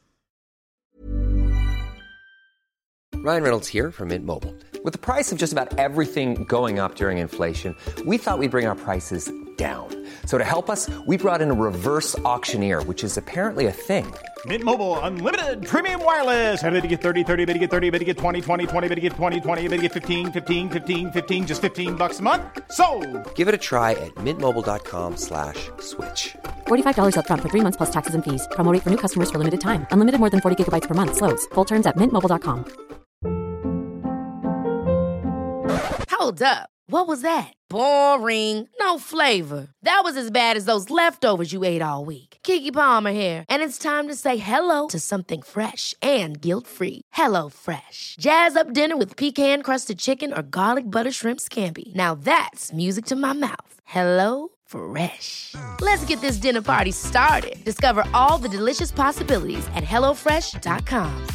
Ryan Reynolds here from Mint Mobile. With the price of just about everything going up during inflation, we thought we'd bring our prices down. So to help us, we brought in a reverse auctioneer, which is apparently a thing. Mint Mobile Unlimited Premium Wireless. How to get 30, 30, bit to get 30, bit to get 20, 20, 20, bit to get 20, 20, bit to get 15, 15, 15, 15, just $15 a month? Sold! Give it a try at mintmobile.com/switch. $45 up front for 3 months plus taxes and fees. Promo rate for new customers for limited time. Unlimited more than 40 gigabytes per month. Slows full terms at mintmobile.com. Hold up. What was that? Boring. No flavor. That was as bad as those leftovers you ate all week. Keke Palmer here, and it's time to say hello to something fresh and guilt-free. Hello Fresh. Jazz up dinner with pecan-crusted chicken or garlic butter shrimp scampi. Now that's music to my mouth. Hello Fresh. Let's get this dinner party started. Discover all the delicious possibilities at hellofresh.com.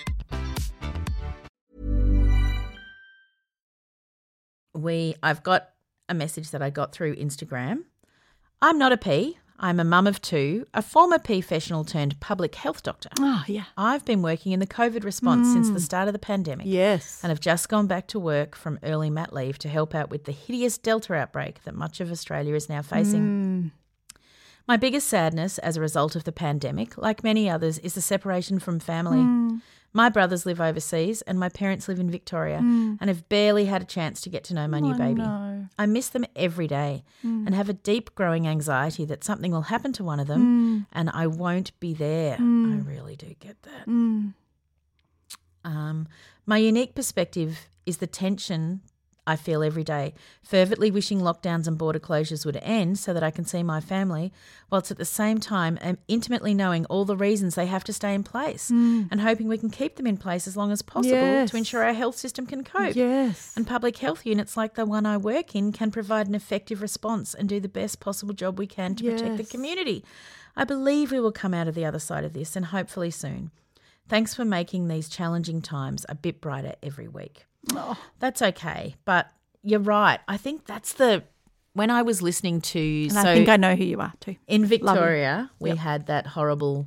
I've got a message that I got through Instagram. I'm not a P. I'm a mum of two, a former professional turned public health doctor. Oh, yeah. I've been working in the COVID response since the start of the pandemic. Yes. And have just gone back to work from early mat leave to help out with the hideous Delta outbreak that much of Australia is now facing. My biggest sadness as a result of the pandemic, like many others, is the separation from family. My brothers live overseas and my parents live in Victoria and have barely had a chance to get to know my new baby. No. I miss them every day and have a deep growing anxiety that something will happen to one of them and I won't be there. I really do get that. My unique perspective is the tension I feel every day, fervently wishing lockdowns and border closures would end so that I can see my family, whilst at the same time I'm intimately knowing all the reasons they have to stay in place and hoping we can keep them in place as long as possible to ensure our health system can cope. Yes. And public health units like the one I work in can provide an effective response and do the best possible job we can to protect the community. I believe we will come out of the other side of this, and hopefully soon. Thanks for making these challenging times a bit brighter every week. Oh. That's okay, but you're right. I think that's when I was listening to... And I think I know who you are too. In Victoria, we had that horrible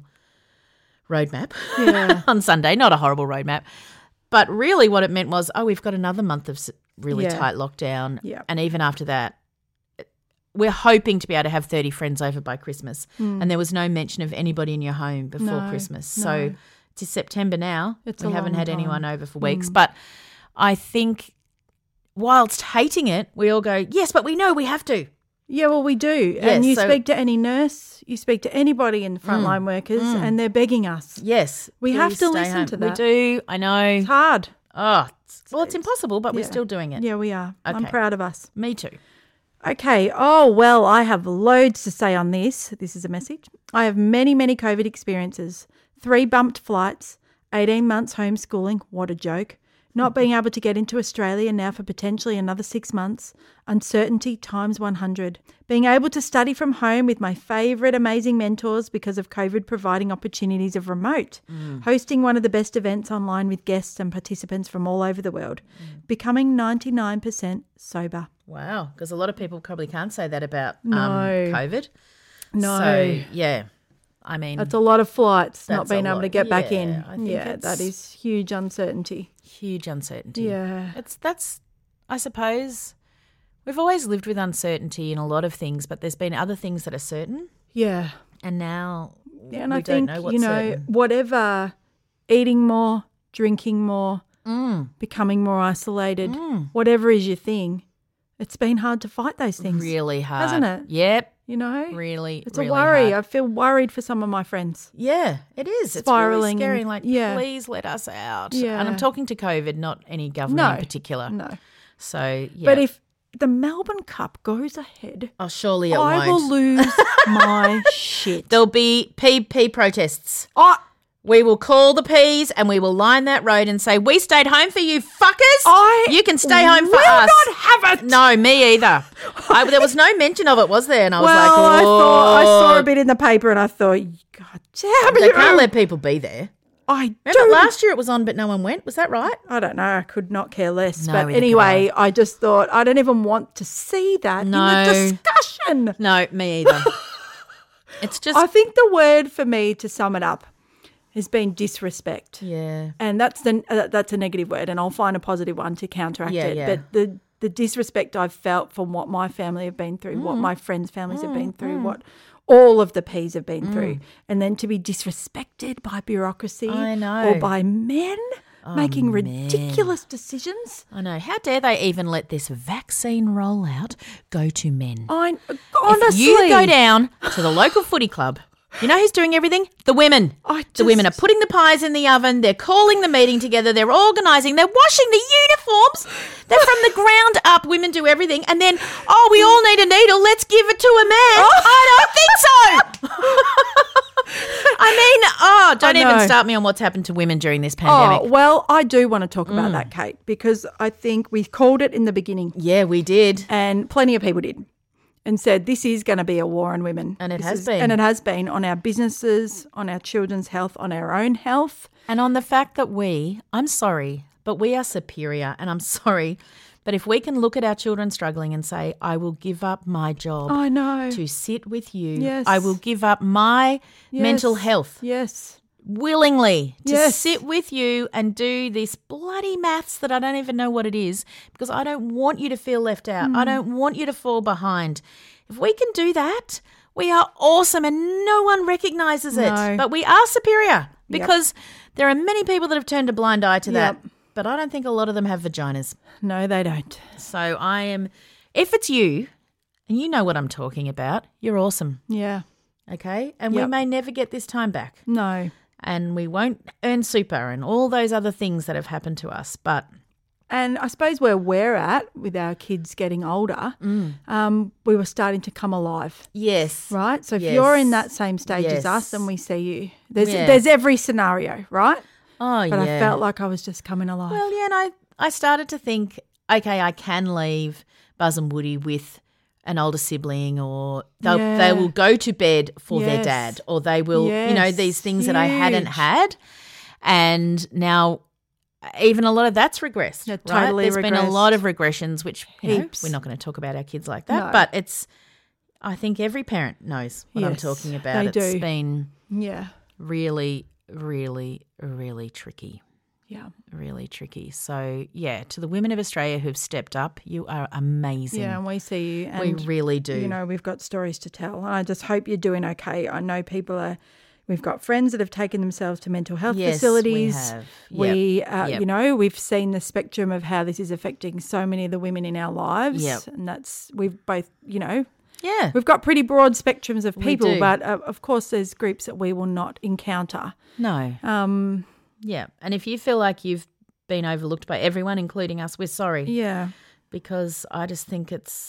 roadmap Yeah. on Sunday. Not a horrible roadmap, but really what it meant was, we've got another month of really tight lockdown. Yeah. And even after that, we're hoping to be able to have 30 friends over by Christmas. And there was no mention of anybody in your home before Christmas. So it's September now. We haven't had anyone over for weeks. But I think whilst hating it, we all go, yes, but we know we have to. Yeah, well, we do. And you speak to any nurse, you speak to anybody in the frontline workers, and they're begging us. Yes. We have to stay listen home. to that. We do. I know. It's hard. Oh, it's impossible, but we're still doing it. Yeah, we are. Okay. I'm proud of us. Me too. Okay. Oh, well, I have loads to say on this. This is a message. I have many, many COVID experiences. 3 bumped flights, 18 months homeschooling. What a joke. Not being able to get into Australia now for potentially another 6 months. Uncertainty times 100. Being able to study from home with my favourite amazing mentors because of COVID providing opportunities of remote. Hosting one of the best events online with guests and participants from all over the world. Becoming 99% sober. Wow, because a lot of people probably can't say that about No. COVID. No. So, yeah, I mean. That's a lot of flights not That's being a able lot. to get back in. Yeah, I think Yeah, that is huge uncertainty. Huge uncertainty. Yeah. That's I suppose, we've always lived with uncertainty in a lot of things, but there's been other things that are certain. Yeah. And now And we I don't think, know what's certain. whatever, eating more, drinking more, becoming more isolated, whatever is your thing, it's been hard to fight those things. Really hard. Hasn't it? Yep. You know? Really, It's really a worry. hard. I feel worried for some of my friends. Yeah, it is. Spiralling It's really scary. and- Like, yeah. please let us out. Yeah. And I'm talking to COVID, not any government No. in particular. No. So, yeah. But if the Melbourne Cup goes ahead, Oh, surely it I won't. will lose my shit. There'll be PP protests. I, We will call the P's and we will line that road and say, we stayed home for you fuckers. You can stay home for will us. not have it. No, me either. There was no mention of it, was there? And I was well, like, I thought I saw "Oh, a bit in the paper and I thought, God damn They you. can't let people be there. I Remember do. last year it was on but no one went? Was that right? I don't know. I could not care less. No, but either anyway, I just thought I don't even want to see that No. in the discussion. No, me either. It's just, I think the word for me to sum it up has been disrespect. yeah. And that's a negative word, and I'll find a positive one to counteract Yeah, it. yeah. But the disrespect I've felt from what my family have been through, what my friends' families have been through, what all of the P's have been through, and then to be disrespected by bureaucracy I know. or by men making ridiculous decisions. I know. How dare they even let this vaccine rollout go to men? Honestly, If you go down to the local footy club, you know who's doing everything? The women. The women are putting the pies in the oven. They're calling the meeting together. They're organising. They're washing the uniforms. They're from the ground up. Women do everything. And then, we all need a needle. Let's give it to a man. I don't think so. I mean, don't I even know. start me on what's happened to women during this pandemic. Oh, well, I do want to talk about that, Kate, because I think we called it in the beginning. Yeah, we did. And plenty of people did. And said this is going to be a war on women. And it This has is- been. And it has been on our businesses, on our children's health, on our own health. And on the fact that I'm sorry, but we are superior, and I'm sorry, but if we can look at our children struggling and say, I will give up my job I know. to sit with you, Yes. I will give up my mental health Yes. willingly to Yes. sit with you and do this bloody maths that I don't even know what it is, because I don't want you to feel left out. I don't want you to fall behind. If we can do that, we are awesome and no one recognises it. No. But we are superior because there are many people that have turned a blind eye to that. Yep. But I don't think a lot of them have vaginas. No, they don't. So if it's you and you know what I'm talking about, you're awesome. Yeah. Okay? And we Yep. may never get this time back. No. And we won't earn super and all those other things that have happened to us. But And I suppose where we're at with our kids getting older, we were starting to come alive. Yes. Right? So if Yes. you're in that same stage as Yes. us, then we see you. There's every scenario, right? Oh, But yeah. I felt like I was just coming alive. Well, yeah, and I started to think, okay, I can leave Buzz and Woody with an older sibling, or they will go to bed for their Yes. dad, or they will, Yes. these things that I hadn't Huge. had. And now even a lot of that's regressed. Yeah, right? totally There's been a regressed. lot of regressions, which Heaps. we're not going to talk about our kids like that, No. but I think every parent knows what I'm Yes, talking about. they It's do. been Yeah. really, really, really tricky. Yeah. Really tricky. So, yeah, to the women of Australia who've stepped up, you are amazing. Yeah, and we see you. We And, really do. You know, we've got stories to tell. And I just hope you're doing okay. I know we've got friends that have taken themselves to mental health Yes, facilities. we have. We, Yep. you know, we've seen the spectrum of how this is affecting so many of the women in our lives. Yep. And we've both, you know, Yeah. we've got pretty broad spectrums of We people, do. but of course there's groups that we will not encounter. No. Yeah. And if you feel like you've been overlooked by everyone, including us, we're sorry. Yeah. Because I just think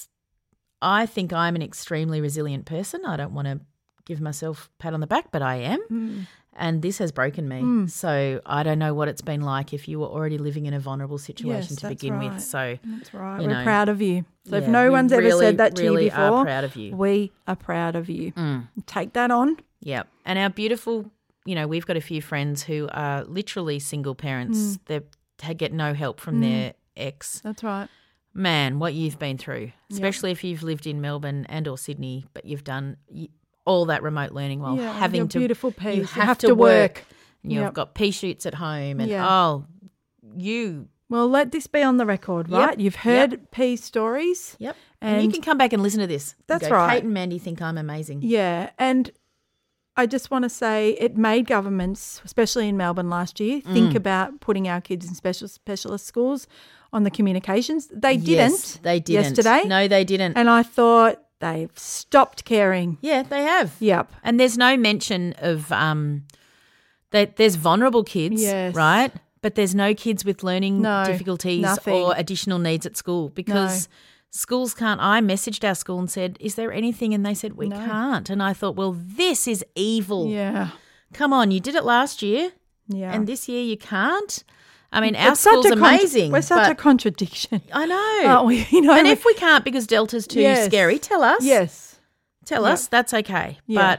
I think I'm an extremely resilient person. I don't want to give myself a pat on the back, but I am. And this has broken me. So I don't know what it's been like if you were already living in a vulnerable situation Yes, to that's begin right. with. So That's right. you We're know, proud of you. So if yeah, no we one's ever really, said that to really you before, are proud of you. we are proud of you. Take that on. Yeah. And our beautiful, we've got a few friends who are literally single parents. They get no help from their ex. That's right. Man, what you've been through, especially if you've lived in Melbourne and or Sydney, but you've done all that remote learning while Yeah, having your to beautiful piece. You You have have to to work. work. And you've Yep. got pea shoots at home and Yeah. you Well, let this be on the record, Yep. right? You've heard P's stories. Yep. And you And- can come back and listen to this. and That's go, right. Kate and Mandy think I'm amazing. Yeah. And I just want to say it made governments, especially in Melbourne last year, think about putting our kids in specialist schools on the communications. They didn't. Yes, they didn't. Yesterday. No, they didn't. And I thought they've stopped caring. Yeah, they have. Yep. And there's no mention of that there's vulnerable kids, Yes. right? But there's no kids with learning No, difficulties nothing. or additional needs at school because schools can't. I messaged our school and said, is there anything? And they said, we can't. And I thought, well, this is evil. Yeah. Come on, you did it last year Yeah. and this year you can't? I mean, our It's such school's a amazing. We're such a but contradiction. I know. Aren't we? You know, and if we can't because Delta's too Yes. scary, tell us. Yes. Tell Yep. us. That's okay. Yeah. But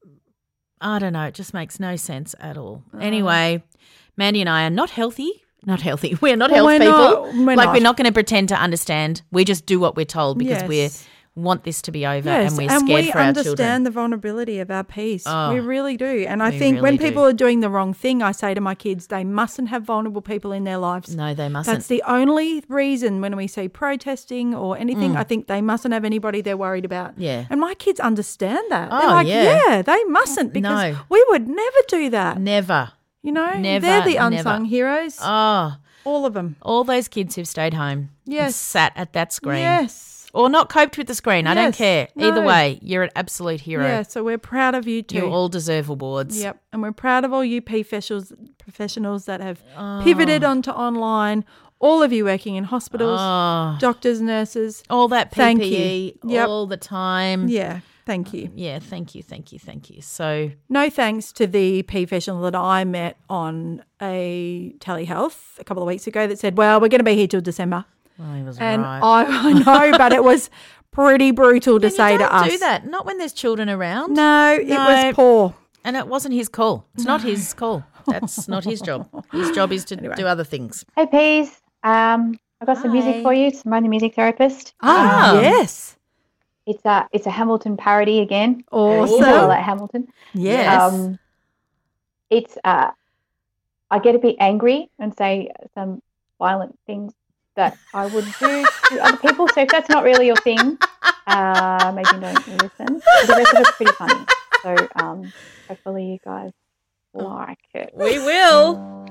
I don't know. It just makes no sense at all. Anyway, Mandy and I are not healthy. Not healthy. We're not Well, health we're people. not- we're like not. we're not going to pretend to understand. We just do what we're told because we Yes. want this to be over Yes, and we're scared we for our understand children. the vulnerability of our peace. Oh, we really do. And I we think when really people do. are doing the wrong thing, I say to my kids, they mustn't have vulnerable people in their lives. No, they mustn't. That's the only reason when we see protesting or anything, I think they mustn't have anybody they're worried about. Yeah. And my kids understand that. Oh, They're like, yeah. they mustn't because No. we would never do that. Never. You know, Never, they're the never. unsung heroes. Oh, All of them. all those kids who've stayed home and Yes. sat at that screen. Yes. Or not coped with the screen. I don't Yes. care. Either No. way, you're an absolute hero. Yeah, so we're proud of you too. You all deserve awards. Yep, and we're proud of all you professionals that have pivoted onto online. All of you working in hospitals, Oh, doctors, nurses. all that Thank PPE you. Yep. all the time. Yeah, thank you. Yeah, thank you, thank you, thank you. So, No thanks to the professional that I met on a telehealth a couple of weeks ago that said, well, we're going to be here till December. well, he was And right. I know, but it was pretty brutal to And say you to don't us. do that. Not when there's children around. No, it No. was poor. And it wasn't his call. It's not his call. That's not his job. His job is to do other things. Hey, Peas. I've got some music for you. It's Simone the Music Therapist. Ah, yes. It's a Hamilton parody again. Awesome. I like Hamilton. Yes. It's I get a bit angry and say some violent things that I would do to other people. So if that's not really your thing, maybe don't listen. The rest of it's pretty funny. So hopefully you guys like it. We will.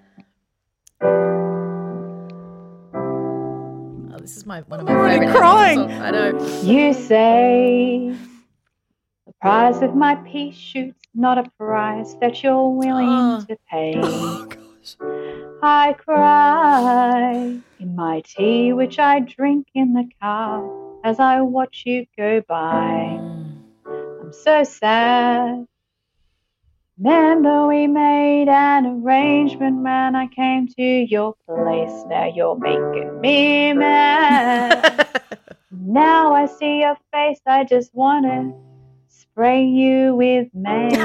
Oh, this is one of my already favorite crying. songs. I know. You say the price of my pea shoot's not a price that you're willing to pay. I cry in my tea, which I drink in the car as I watch you go by. I'm so sad. Remember we made an arrangement when I came to your place. Now you're making me mad. Now I see your face, I just want to spray you with mace.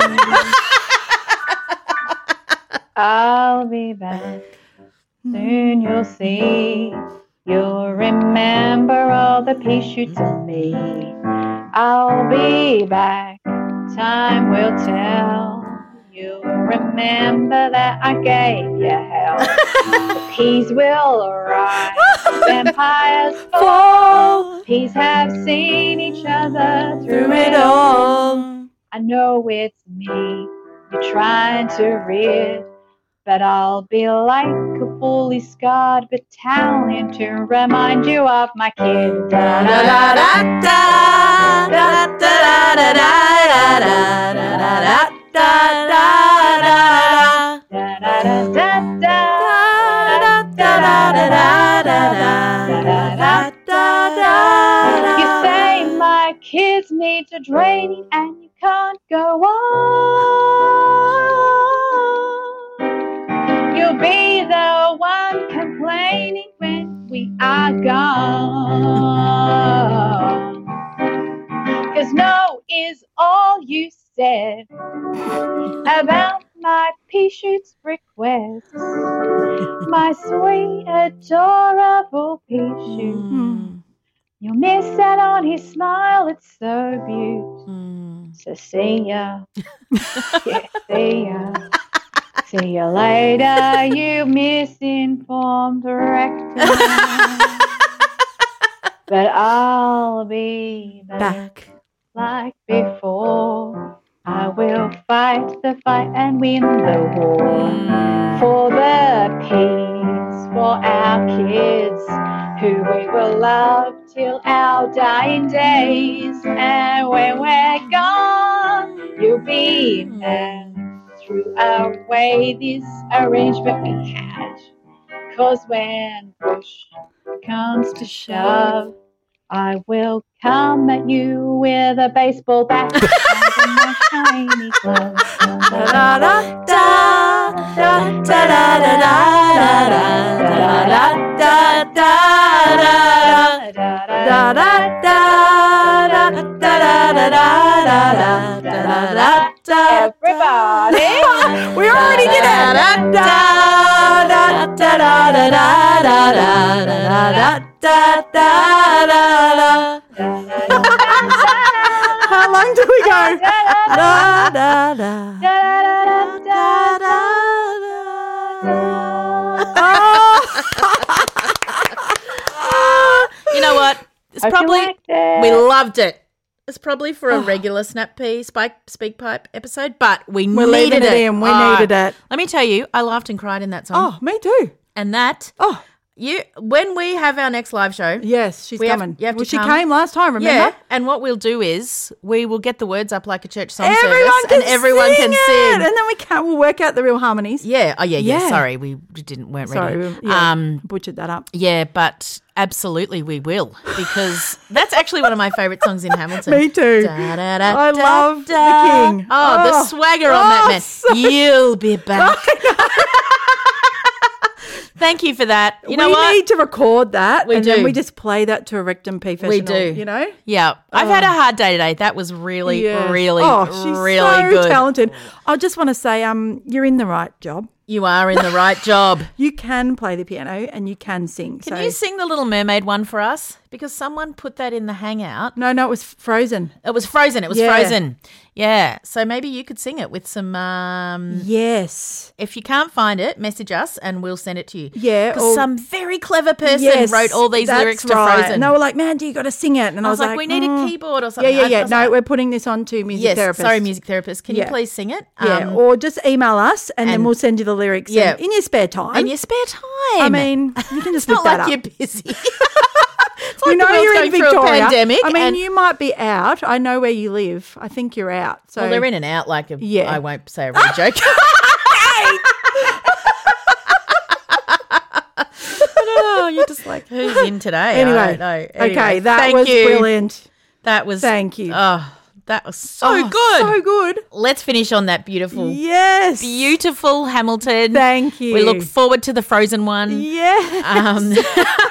I'll be back. Soon you'll see. You'll remember all the pea shoots of me. I'll be back. Time will tell. You'll remember that I gave you hell. The peas will rise, vampires fall. Peas have seen each other through it all. I know it's me you're trying to rid, but I'll be like a fully scarred battalion to remind you of my kid. Da da da da da da da da da da da da da. Da da da da da da da da. You say my kids need to draining and you can't go on. You'll be the one complaining when we are gone. 'Cause no is all you said about my pea shoots request. My sweet, adorable pea shoot. You'll miss out on his smile, it's so beaut. So see ya. Yeah, see ya. See you later, you misinformed rectum. But I'll be back like before. I will fight the fight and win the war. For the peace, for our kids, who we will love till our dying days. And when we're gone, you'll be mad. Threw away this arrangement we had. 'Cause when push comes to shove, I will come at you with a baseball bat and my tiny glove. Da da da da da da da da da da da da da. Everybody, we already did it. How long do we go? Da, da, da. You know what? It's Hope probably you liked it. we loved it. It's probably for a regular Snap Pea Speak Pipe episode, but we We're needed leaving it it. in. We needed it. Let me tell you, I laughed and cried in that song. Oh, me too. And that when we have our next live show. Yes, she's coming. You have to she come. came last time, remember? Yeah, and what we'll do is we will get the words up like a church song Everyone service, can and everyone can it. sing. And then we'll work out the real harmonies. Yeah. Oh, yeah. Yeah. Sorry, we weren't ready. Sorry, butchered that up. Yeah, but absolutely we will, because that's actually one of my favourite songs in Hamilton. Me too. I love the King. Oh, the swagger on that man. so- You'll be back. Thank you for that. You know we what? need to record that. We and do. then we just play that to a rectum professional. We do. You know? Yeah. I've had a hard day today. That was really, Yeah. really, she's really so good. talented. I just want to say, you're in the right job. You are in the right job. You can play the piano and you can sing. Can you sing the Little Mermaid one for us? Because someone put that in the Hangout. No, it was Frozen. It was Frozen. It was Yeah. Frozen. Yeah. So maybe you could sing it with some. Yes. If you can't find it, message us and we'll send it to you. Yeah. Because some very clever person wrote all these that's lyrics to right. Frozen. And they were like, "Mandy, you got to sing it." And I was like, we need a keyboard or something. Yeah. I was No, like, we're putting this on to music yes, therapist. sorry, music therapist. Can you Yeah. please sing it? Yeah, or just email us and then and- we'll send you the lyrics. Yeah. in your spare time. in your spare time. I mean, you can just it's look not that like up. you're busy. We know the world's you're in going through a Victoria. pandemic I mean, and- you might be out. I know where you live. I think you're out. So Well, they're in and out like a. Yeah. I won't say a real joke. you're just like, who's in today? Anyway, I don't know. Anyway, okay, that thank was you. brilliant. That was. Thank you. Oh, that was so good. So good. Let's finish on that beautiful. Yes. Beautiful Hamilton. Thank you. We look forward to the Frozen one. Yes.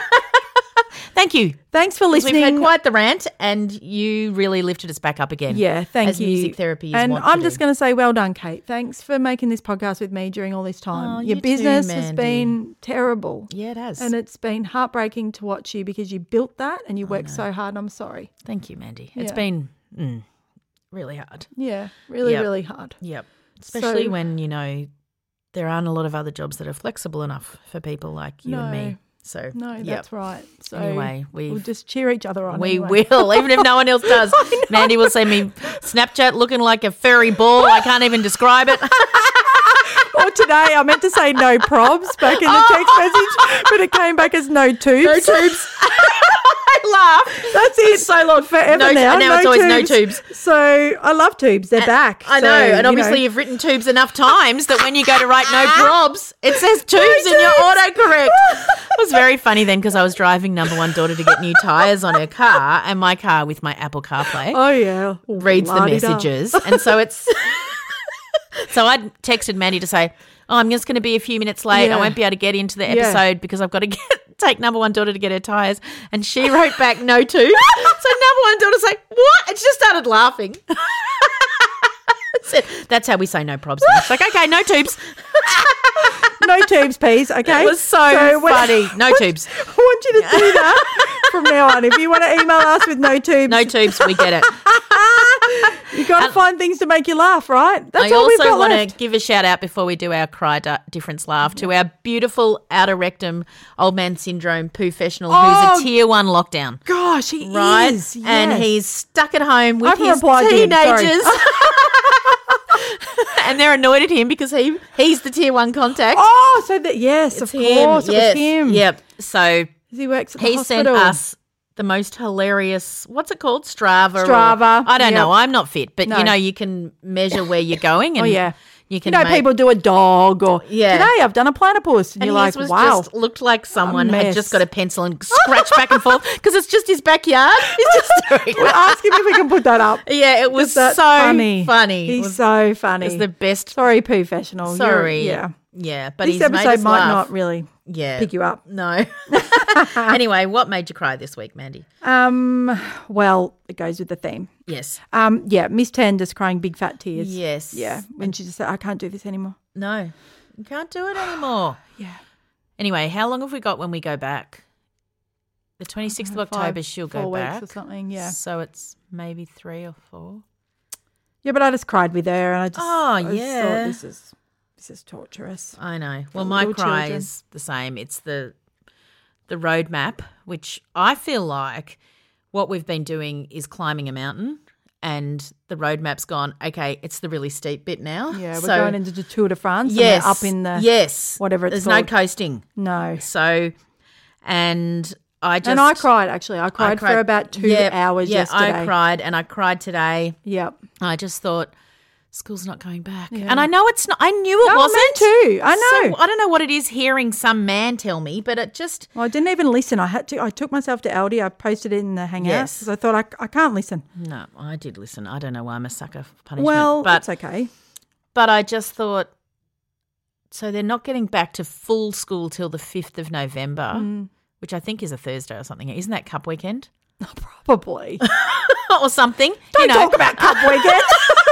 Thank you. Thanks for listening. We've had quite the rant, and you really lifted us back up again. Yeah, thank as you. Music therapy is and want I'm to just do. going to say well done, Kate. Thanks for making this podcast with me during all this time. Oh, Your you business too, has Mandy. been terrible. Yeah, it has. And it's been heartbreaking to watch you because you built that and you worked so hard. I'm sorry. Thank you, Mandy. It's Yeah. been really hard. Yeah, really, Yep. really hard. Yep. Especially So- when, there aren't a lot of other jobs that are flexible enough for people like you and me. So No, yep. that's right. So Anyway, we'll just cheer each other on. We anyway. will, even if no one else does. Mandy will send me Snapchat looking like a furry ball. I can't even describe it. Or today, I meant to say no probs back in the text message, but it came back as no tubes. No tubes. I laugh. That's it. So long. Forever No- now. now it's always no tubes. So I love tubes. They're back. I So, know, and you obviously you've written tubes enough times that when you go to write no probs, it says tubes in your autocorrect. It was very funny then because I was driving number one daughter to get new tyres on her car, and my car with my Apple CarPlay Oh, yeah. reads the La-di-da. messages, and so it's. So I texted Mandy to say, I'm just going to be a few minutes late. Yeah. I won't be able to get into the Yeah. episode because I've got to take number one daughter to get her tyres. And she wrote back no tubes. So number one daughter's like, what? And she just started laughing. Said, that's how we say no probs. It's like, okay, no tubes. No tubes, please. Okay. It was so when- funny. No tubes. I want you to do that from now on. If you want to email us with no tubes, No tubes. We get it. you got to find things to make you laugh, right? That's I all we've also got want left. to give a shout out before we do our cry difference laugh to our beautiful outer rectum old man syndrome professional Oh, who's a tier 1 lockdown. Gosh, he Right? is. And yes. he's stuck at home with I haven't his replied to him, sorry. teenagers. And they're annoyed at him because he's the tier 1 contact. Oh, so that yes, of course, it was him. Yep. So He works at the he hospital. sent us the most hilarious, what's it called? Strava. Strava, I don't yep. know. I'm not fit, but No. you can measure where you're going. And Oh, yeah. You can people do a dog or Yeah. today I've done a platypus and, And you're his like, was wow. just looked like someone had mess. just got a pencil and scratched back and forth because it's just his backyard. He's just doing We'll that. ask him if we can put that up. Yeah, it was That's so funny. funny. It He's was, so funny. it was the best. Sorry, professional. Sorry. Yeah. Yeah, but This he's made episode us might laugh. not really Yeah. pick you up. No. Anyway, what made you cry this week, Mandy? Well, it goes with the theme. Yes. Yeah, Miss Ten just crying big fat tears. Yes. Yeah, when she just said, I can't do this anymore. No, you can't do it anymore. Yeah. Anyway, how long have we got when we go back? The 26th of October, she'll go 4 back. weeks or something, yeah. So it's maybe 3 or 4. Yeah, but I just cried with her and I just, Oh, I just yeah. thought this is torturous. I know. For Well, my little cry children. is the same. It's the roadmap, which I feel like what we've been doing is climbing a mountain, and the roadmap's gone, okay, it's the really steep bit now. Yeah, we're So- going into the Tour de France. Yes, And we're up in the yes, whatever it's There's called. no coasting. No. So, and I just And I cried actually. I cried for about 2 hours yesterday. I cried, and I cried today. Yep. I just thought, school's not going back. Yeah. And I know it's not. I knew it No, wasn't. me too. I know. So, I don't know what it is hearing some man tell me, but it just. Well, I didn't even listen. I took myself to Aldi. I posted it in the Hangouts Yes. because I thought I can't listen. No, I did listen. I don't know why I'm a sucker for punishment. Well, but that's okay. But I just thought, so they're not getting back to full school till the 5th of November, which I think is a Thursday or something. Isn't that Cup weekend? Probably. Or something. Don't talk about Cup weekend.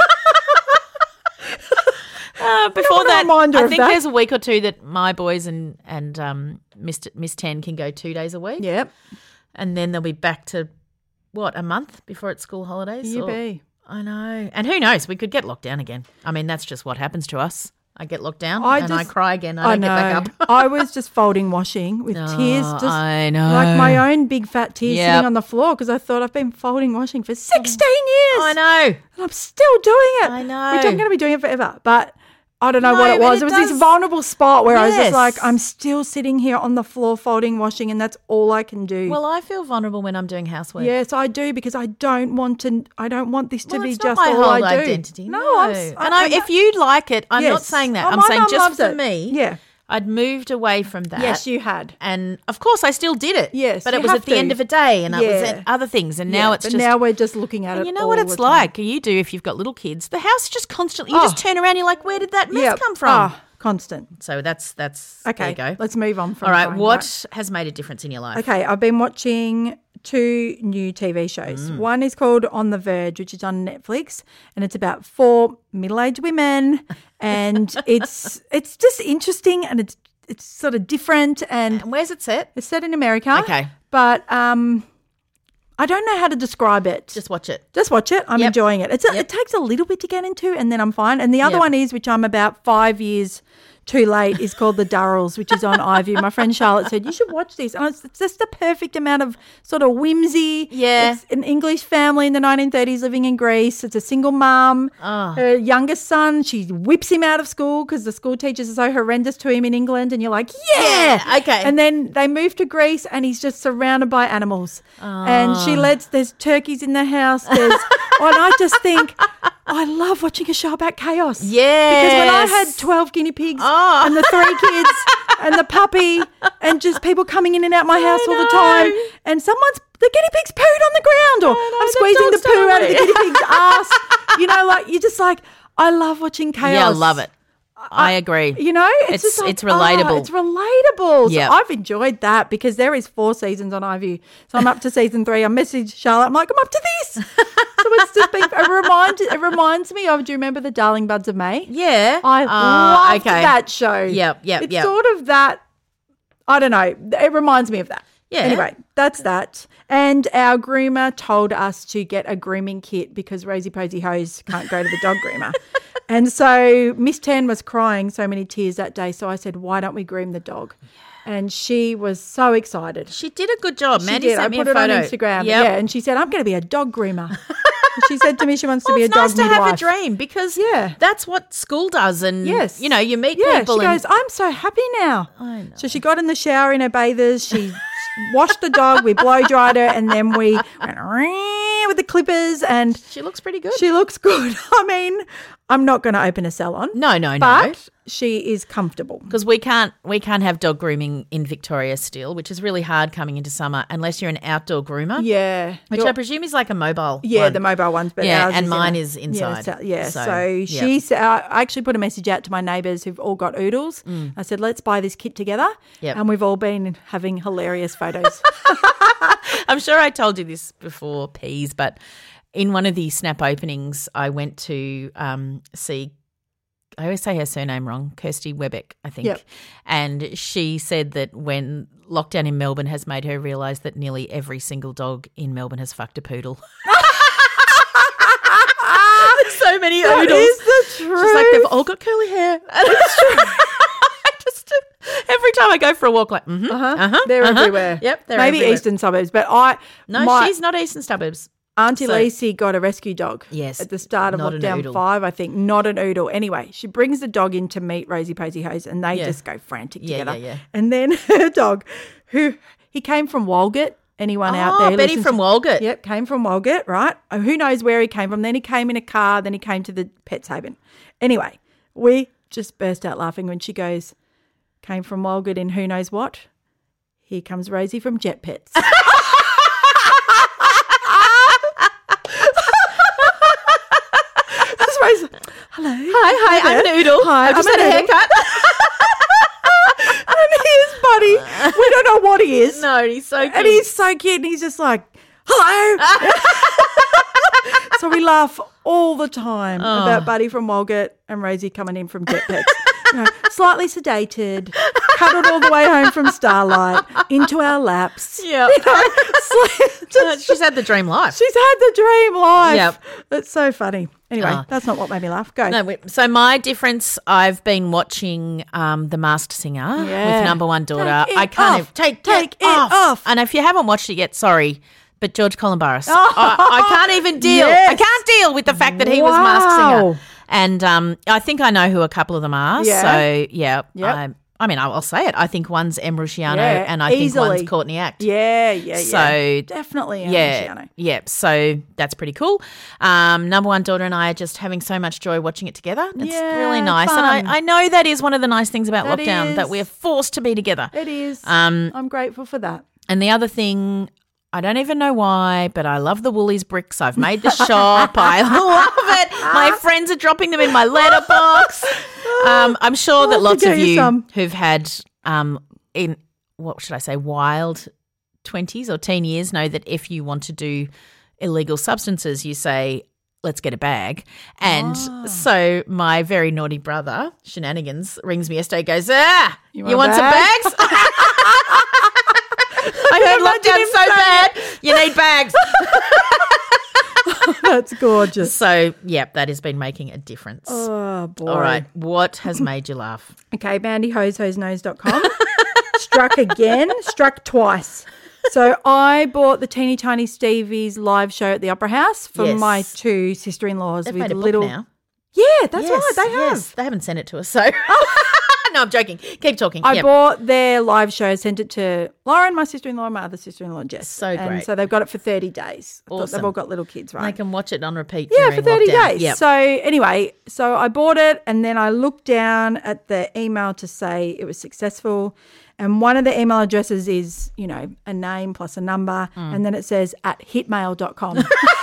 Before want a that, reminder I of think that. there's a week or two that my boys and Miss 10 can go 2 days a week. Yep. And then they'll be back to, a month before it's school holidays? You Or- be. I know. And who knows? We could get locked down again. I mean, that's just what happens to us. I get locked down and I cry again. I don't get back up. I was just folding washing with tears. Just I know. like my own big fat tears Yep. sitting on the floor because I thought I've been folding washing for 16 years. I know. And I'm still doing it. I know. Which I'm going to be doing it forever. But I don't know No, what it but was. it It was this does- vulnerable spot where I was Yes. just like, I'm still sitting here on the floor folding washing and that's all I can do. Well, I feel vulnerable when I'm doing housework. Yes, I do because I don't want this to Well, be it's just not my all whole I do. identity. No, No, I'm and if you like it, I'm not Yes. saying that. Oh, I'm my saying mum just loves for it. me. Yeah. I'd moved away from that. Yes, you had. And, of course, I still did it. Yes, but you it was have at the end to. of a day and it was at other things. And now it's but just... now we're just looking at it. And you know what it's like? You do if you've got little kids. The house is just constantly... You just turn around, you're like, where did that mess come from? Oh, constant. So that's okay. There you go. Let's move on from all right, going what back. has made a difference in your life? Okay, I've been watching 2 new TV shows. One is called On the Verge, which is on Netflix, and it's about 4 middle-aged women, and it's just interesting, and it's sort of different. And where's it set? It's set in America. Okay, but I don't know how to describe it. Just watch it. Just watch it. I'm enjoying it. It takes a little bit to get into, and then I'm fine. And the other one is, which I'm about 5 years too late, is called The Durrells, which is on iView. My friend Charlotte said, you should watch this. And it's just the perfect amount of sort of whimsy. Yeah. It's an English family in the 1930s living in Greece. It's a single mum. Oh. Her youngest son, she whips him out of school because the school teachers are so horrendous to him in England. And you're like, yeah. Okay. And then they move to Greece and he's just surrounded by animals. And there's turkeys in the house. And I just think, I love watching a show about chaos. Yes. Because when I had 12 guinea pigs and the 3 kids and the puppy and just people coming in and out my house all the time, and the guinea pig's pooed on the ground, or I'm squeezing the poo out of the guinea pig's ass. You know, like you're just like, I love watching chaos. Yeah, I love it. I agree. You know, It's just like, relatable. It's relatable. Yeah. So I've enjoyed that because there is 4 seasons on iView. So I'm up to season 3. I messaged Charlotte. I'm like, I'm up to this. So it's just been it reminds me of, do you remember The Darling Buds of May? Yeah. I loved okay. that show. Yep. It's sort of that, I don't know, it reminds me of that. Yeah. Anyway, that's that. And our groomer told us to get a grooming kit because Rosie Posey Hose can't go to the dog groomer. And so Miss Tan was crying so many tears that day. So I said, why don't we groom the dog? And she was so excited. She did a good job. Mandy I sent me a put photo. it on Instagram. Yep. Yeah, and she said, I'm going to be a dog groomer. And she said to me she wants to be a dog It's nice to midwife. have a dream because that's what school does. And, you know, you meet people. She goes, I'm so happy now. I know. So she got in the shower in her bathers. She washed the dog. We blow dried her. And then we went with the clippers. And she looks pretty good. She looks good. I mean, I'm not going to open a salon. No. But she is comfortable. Because we can't have dog grooming in Victoria still, which is really hard coming into summer unless you're an outdoor groomer. Yeah. Which I presume is like a mobile one. The mobile ones. But ours and is mine is inside. So she said, I actually put a message out to my neighbours who've all got oodles. I said, let's buy this kit together. Yep. And we've all been having hilarious photos. I'm sure I told you this before, Peas, but in one of the Snap openings, I went to see, I always say her surname wrong, Kirsty Webeck, I think. Yep. And she said that when lockdown in Melbourne has made her realise that nearly every single dog in Melbourne has fucked a poodle. There's so many oodles. That is the truth. She's like, they've all got curly hair. It's true. Every time I go for a walk, like, They're everywhere. Yep, they're Maybe everywhere. eastern suburbs, but she's not eastern suburbs. Auntie Lacey got a rescue dog. Yes. At the start of Not an lockdown oodle. 5, I think. Not an oodle. Anyway, she brings the dog in to meet Rosie Posey Hose and they just go frantic together. Yeah. And then her dog, he came from Walgett. Anyone out there? Betty from Walgett. Yep, came from Walgett, right? Who knows where he came from. Then he came in a car. Then he came to the Pets Haven. Anyway, we just burst out laughing when she goes, came from Walgett in who knows what. Here comes Rosie from Jet Pets. That's Rosie. Hello. Hi, I'm an oodle. Hi, I've just I'm had a an haircut. And here's Buddy. We don't know what he is. No, he's so cute. And he's so cute. And he's just like, hello. So we laugh all the time about Buddy from Walgett and Rosie coming in from Jet Pets. You know, slightly sedated, cuddled all the way home from Starlight, into our laps. Yeah. You know, She's had the dream life. she's had the dream life. Yep. It's so funny. Anyway, that's not what made me laugh. Go. No, so my difference, I've been watching The Masked Singer with number one daughter. Take it I can't off. take it off. And if you haven't watched it yet, sorry, but George Columbaris, I can't even deal. Yes. I can't deal with the fact that he was Masked Singer. And I think I know who a couple of them are. Yeah. So, I'll say it. I think one's Em Rusciano and I easily. think one's Courtney Act. Yeah. So definitely Em Rusciano. Yeah, so that's pretty cool. Number one daughter and I are just having so much joy watching it together. It's really nice. fun. And I know that is one of the nice things about That lockdown, is. that we're forced to be together. It is. I'm grateful for that. And the other thing, I don't even know why, but I love the Woolies bricks. I've made the shop. I love it. My friends are dropping them in my letterbox. I'm sure that lots of you who've had wild 20s or teen years know that if you want to do illegal substances, you say, let's get a bag. And so my very naughty brother, Shenanigans, rings me yesterday, goes, you want some bags? I heard lockdown's so bad, you need bags. That's gorgeous. So, that has been making a difference. Oh, boy. All right, what has made you laugh? Okay, bandyhosehosenose.com. Struck twice. So I bought the Teeny Tiny Stevie's live show at the Opera House for my two sister-in-laws. They've with made a little book now. Yeah, that's right. They have. Yes. They haven't sent it to us, so. No, I'm joking. Keep talking. I bought their live show, sent it to Lauren, my sister-in-law, and my other sister-in-law, Jess. So great. And so they've got it for 30 days. Awesome. They've all got little kids, right? They can watch it on repeat Yeah, during for 30 lockdown. days. Yep. So anyway, I bought it and then I looked down at the email to say it was successful. And one of the email addresses is, a name plus a number. And then it says @hitmail.com.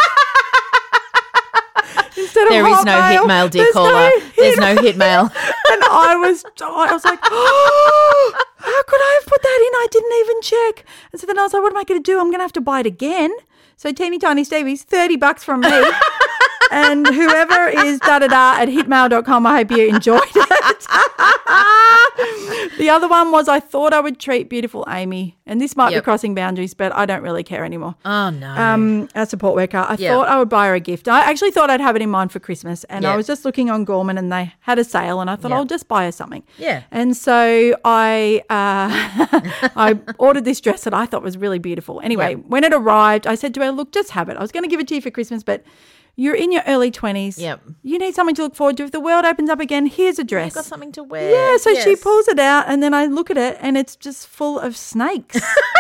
There is no Hitmail, dear caller. There's no Hitmail. And I was like, oh, how could I have put that in? I didn't even check. And so then I was like, what am I going to do? I'm going to have to buy it again. So Teeny Tiny Stevie's, $30 from me. And whoever is @hitmail.com, I hope you enjoyed it. The other one was I thought I would treat beautiful Amy, and this might be crossing boundaries, but I don't really care anymore. Oh, no. Our support worker. I thought I would buy her a gift. I actually thought I'd have it in mind for Christmas, and I was just looking on Gorman and they had a sale, and I thought I'll just buy her something. Yeah. And so I I ordered this dress that I thought was really beautiful. Anyway, when it arrived, I said to her, look, just have it. I was going to give it to you for Christmas, but you're in your early 20s. Yep. You need something to look forward to. If the world opens up again, here's a dress. You've got something to wear. Yeah, so she pulls it out and then I look at it and it's just full of snakes.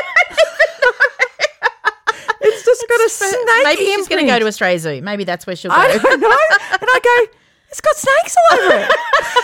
It's just got a snake Maybe she's going to go to Australia Zoo. Maybe that's where she'll go. I don't know. And I go, it's got snakes all over it.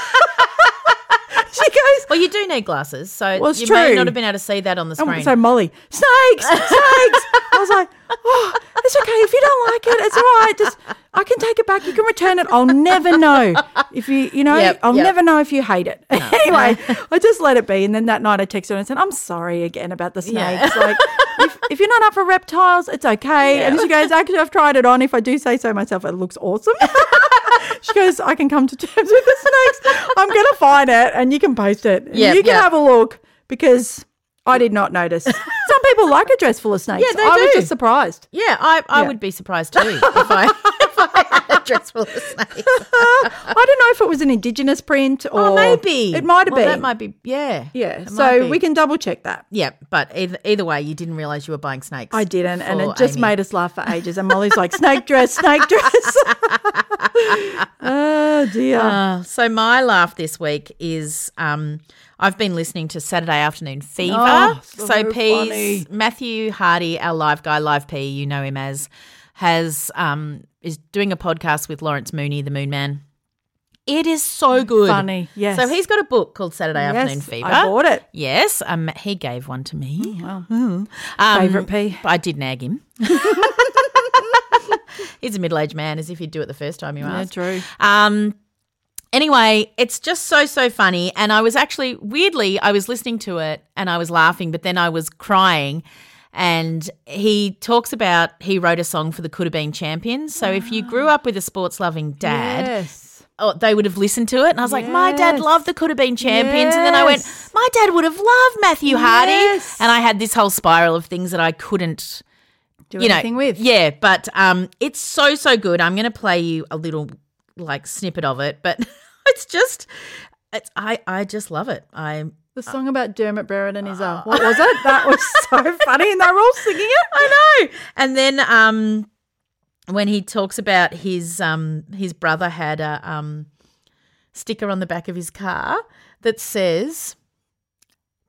She goes, well, you do need glasses, so it's you true. may not have been able to see that on the screen. So Molly, snakes. I was like, oh, it's okay. If you don't like it, it's all right. I can take it back. You can return it. I'll never know if I'll never know if you hate it. No. Anyway, I just let it be. And then that night I texted her and said, I'm sorry again about the snakes. Like, if you're not up for reptiles, it's okay. Yeah. And she goes, actually, I've tried it on. If I do say so myself, it looks awesome. She goes, I can come to terms with the snakes. I'm going to find it and you can post it. Yeah, you can have a look because I did not notice. Some people like a dress full of snakes. Yeah, they I do. was just surprised. Yeah, I would be surprised too if I had a dress full of snakes. I don't know if it was an Indigenous print or maybe. It might have been. That might be, yeah. Yeah, so we can double check that. Yeah, but either way, you didn't realise you were buying snakes. I didn't, and it just made us laugh for ages. And Molly's like, snake dress, snake dress. Oh, dear. So my laugh this week is I've been listening to Saturday Afternoon Fever. Oh, so P's funny. Matthew Hardy, our live guy, Live P, you know him as, is doing a podcast with Lawrence Mooney, the Moon Man. It is so good. Funny, yes. So he's got a book called Saturday Afternoon Fever. I bought it. Yes, he gave one to me. Favourite P. I did nag him. He's a middle-aged man, as if you'd do it the first time you asked. Yeah, true. Anyway, it's just so funny. And I was actually, weirdly, I was listening to it and I was laughing, but then I was crying. And he talks about he wrote a song for the Could Have Been Champions. So if you grew up with a sports-loving dad, they would have listened to it. And I was like, my dad loved the Could Have Been Champions. And then I went, my dad would have loved Matthew Hardy. And I had this whole spiral of things that I couldn't do anything with. Yeah, but it's so good. I'm going to play you a little snippet of it, but I just love it. The song about Dermot Barrett and his what was it? That was so funny, and they were all singing it. I know. And then when he talks about his brother had a sticker on the back of his car that says,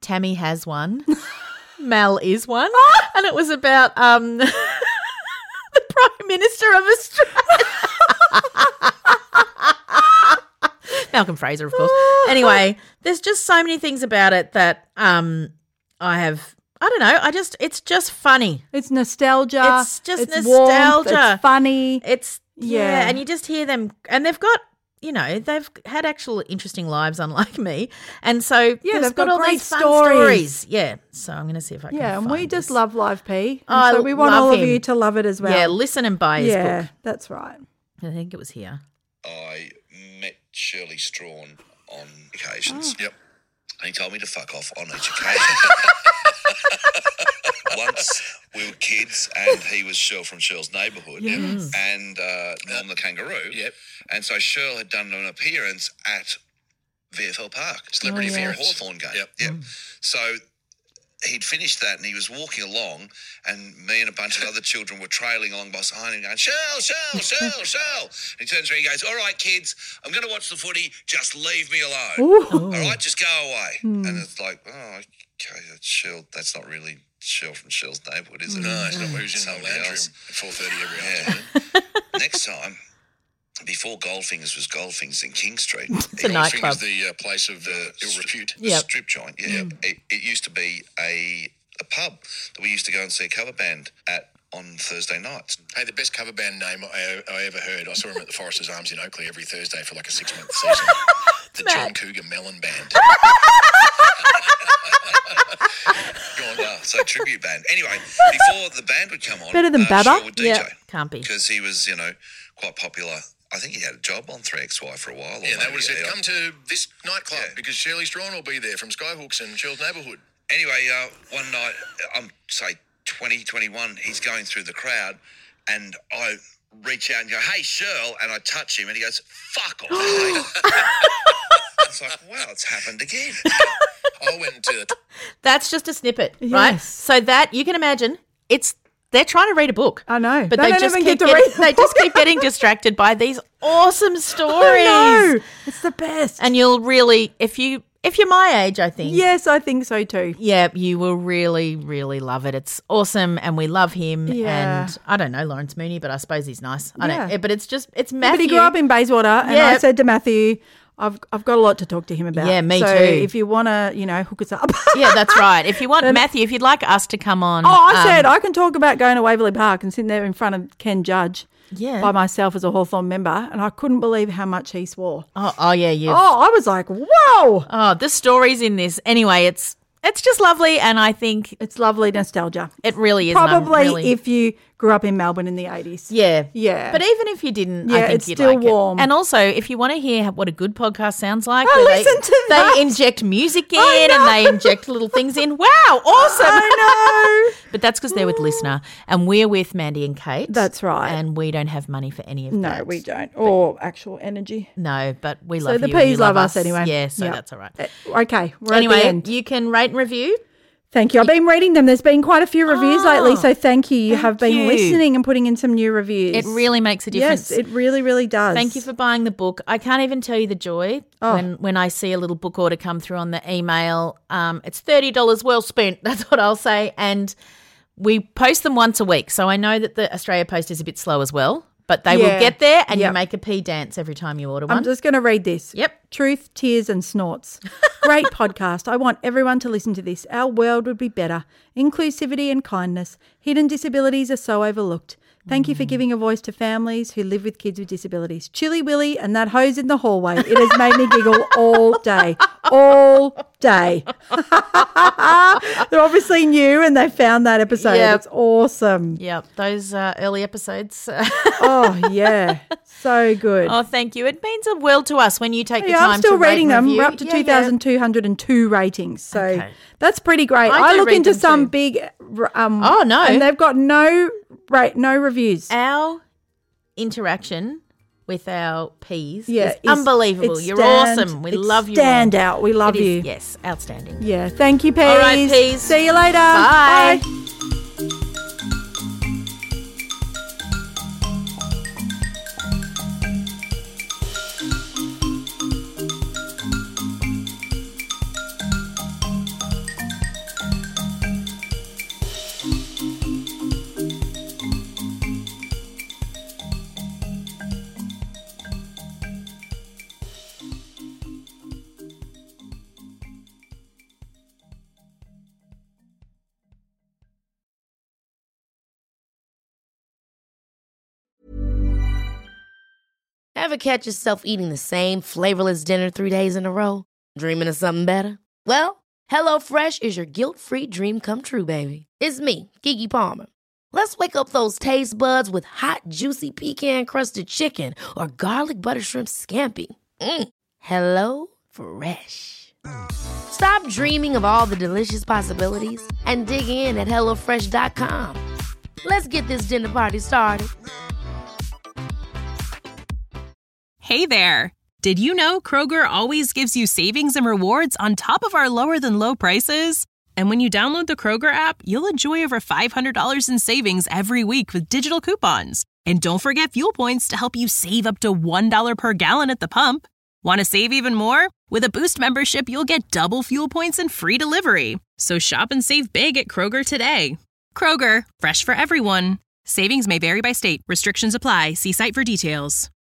Tammy has one. Mel is one. And it was about the Prime Minister of Australia. Malcolm Fraser, of course. Anyway, there's just so many things about it that it's just funny. It's nostalgia. It's just nostalgia. nostalgia. Warmth, it's funny. Yeah, and you just hear them, and they've got, they've had actual interesting lives, unlike me, and so they've got all great these fun stories. Yeah, so I'm going to see if I can. Yeah, and find we just this. love Live P. I So we want love all of him. you to love it as well. Yeah, listen and buy his book. Yeah, that's right. I think it was here. I met Shirley Strawn on occasions. Yep. And he told me to fuck off on each occasion. Once we were kids and he was Shirl from Shirl's neighbourhood. Yes. And Norm the kangaroo. Yep. And so Shirl had done an appearance at VFL Park. Celebrity appearance. Hawthorn game. Yep. So he'd finished that and he was walking along and me and a bunch of other children were trailing along behind him going, Shirl. And he turns around and he goes, all right, kids, I'm going to watch the footy. Just leave me alone. All right, just go away. And it's like, oh, okay, that's Shirl. That's not really Shirl from Shirl's neighbourhood, is it? No, it's not who's in the Somebody lounge else. room at 4:30 every afternoon. Next time, before Goldfingers was Goldfingers in King Street. It's a nightclub. The place of ill repute. The Yep. strip joint, yeah. It used to be a pub that we used to go and see a cover band at on Thursday nights. Hey, the best cover band name I ever heard, I saw him at the Foresters Arms in Oakley every Thursday for like a 6-month season. The John Cougar Melon Band. So tribute band. Anyway, before the band would come on, Better than Baba? Shirl would DJ. Yeah, can't be. Because he was, quite popular. I think he had a job on 3XY for a while. Yeah, that would have said, come to this nightclub because Shirley Strawn will be there from Skyhooks and Shirl's neighbourhood. Anyway, one night, say 2021, he's going through the crowd and I reach out and go, hey, Shirl, and I touch him and he goes, fuck off, mate. It's like, wow, it's happened again. I went to... That's just a snippet, right? Yes. So that, you can imagine, they're trying to read a book. I know. But They they don't just even keep get to read the they just book. keep getting distracted by these awesome stories. I know. It's the best. And you'll really, if you're my age, I think. Yes, I think so too. Yeah, you will really, really love it. It's awesome, and we love him. Yeah. And I don't know Lawrence Mooney, but I suppose he's nice. I Yeah. don't. But it's Matthew. Matthew. But he grew up in Bayswater, and Yeah. I said to Matthew, I've got a lot to talk to him about. Yeah, me so too. if you want to, hook us up. Yeah, that's right. If you want Matthew, if you'd like us to come on. I said I can talk about going to Waverley Park and sitting there in front of Ken Judge by myself as a Hawthorn member, and I couldn't believe how much he swore. Oh yeah, yeah. Oh, I was like, whoa. Oh, the stories in this. Anyway, it's just lovely, and I think it's lovely nostalgia. It really is. Probably if you grew up in Melbourne in the 80s. Yeah. Yeah. But even if you didn't, Yeah, I think it's you'd still like warm. it. And also, if you want to hear what a good podcast sounds like, Oh, where listen to that. they inject music in I know. and they inject little things in. Wow, awesome. I know. But that's because they're with Listener, and we're with Mandy and Kate. That's right. And we don't have money for any of No, that. we don't. Or actual energy. No, but we So love the you. and you P's love us anyway. Yeah, so Yep. that's all right. Okay, we're Anyway, at the end. you can rate and review. Thank you. I've been reading them. There's been quite a few reviews lately, so thank you. You have been you. listening and putting in some new reviews. It really makes a difference. Yes, it really, really does. Thank you for buying the book. I can't even tell you the joy when I see a little book order come through on the email. It's $30 well spent. That's what I'll say. And we post them once a week. So I know that the Australia Post is a bit slow as well, but they will get there and you make a pee dance every time you order one. I'm just going to read this. Yep. Truth, tears and snorts. Great podcast. I want everyone to listen to this. Our world would be better. Inclusivity and kindness. Hidden disabilities are so overlooked. Thank you for giving a voice to families who live with kids with disabilities. Chilly Willy and that hose in the hallway. It has made me giggle all day. All day. They're obviously new and they found that episode. Yep. It's awesome. Yep, those early episodes. Oh, yeah. So good. Oh, thank you. It means a world to us when you take the Yeah, time I'm still to rate reading and them. review. We're up to Yeah, 2,202 ratings. So that's pretty great. I I do look read into them some too. big Oh, no. and they've got no reviews. Our interaction with our P's Yeah, is it's- unbelievable. it's You're awesome. We it's love you. stand all. out. We love It is- you. Yes, outstanding. Yeah. Thank you, Peas. All right, Peas. See you later. Bye. Bye. Ever catch yourself eating the same flavorless dinner 3 days in a row? Dreaming of something better? Well, HelloFresh is your guilt-free dream come true, baby. It's me, Keke Palmer. Let's wake up those taste buds with hot, juicy pecan-crusted chicken or garlic butter shrimp scampi. Hello Fresh. Stop dreaming of all the delicious possibilities and dig in at HelloFresh.com. Let's get this dinner party started. Hey there. Did you know Kroger always gives you savings and rewards on top of our lower-than-low prices? And when you download the Kroger app, you'll enjoy over $500 in savings every week with digital coupons. And don't forget fuel points to help you save up to $1 per gallon at the pump. Want to save even more? With a Boost membership, you'll get double fuel points and free delivery. So shop and save big at Kroger today. Kroger, fresh for everyone. Savings may vary by state. Restrictions apply. See site for details.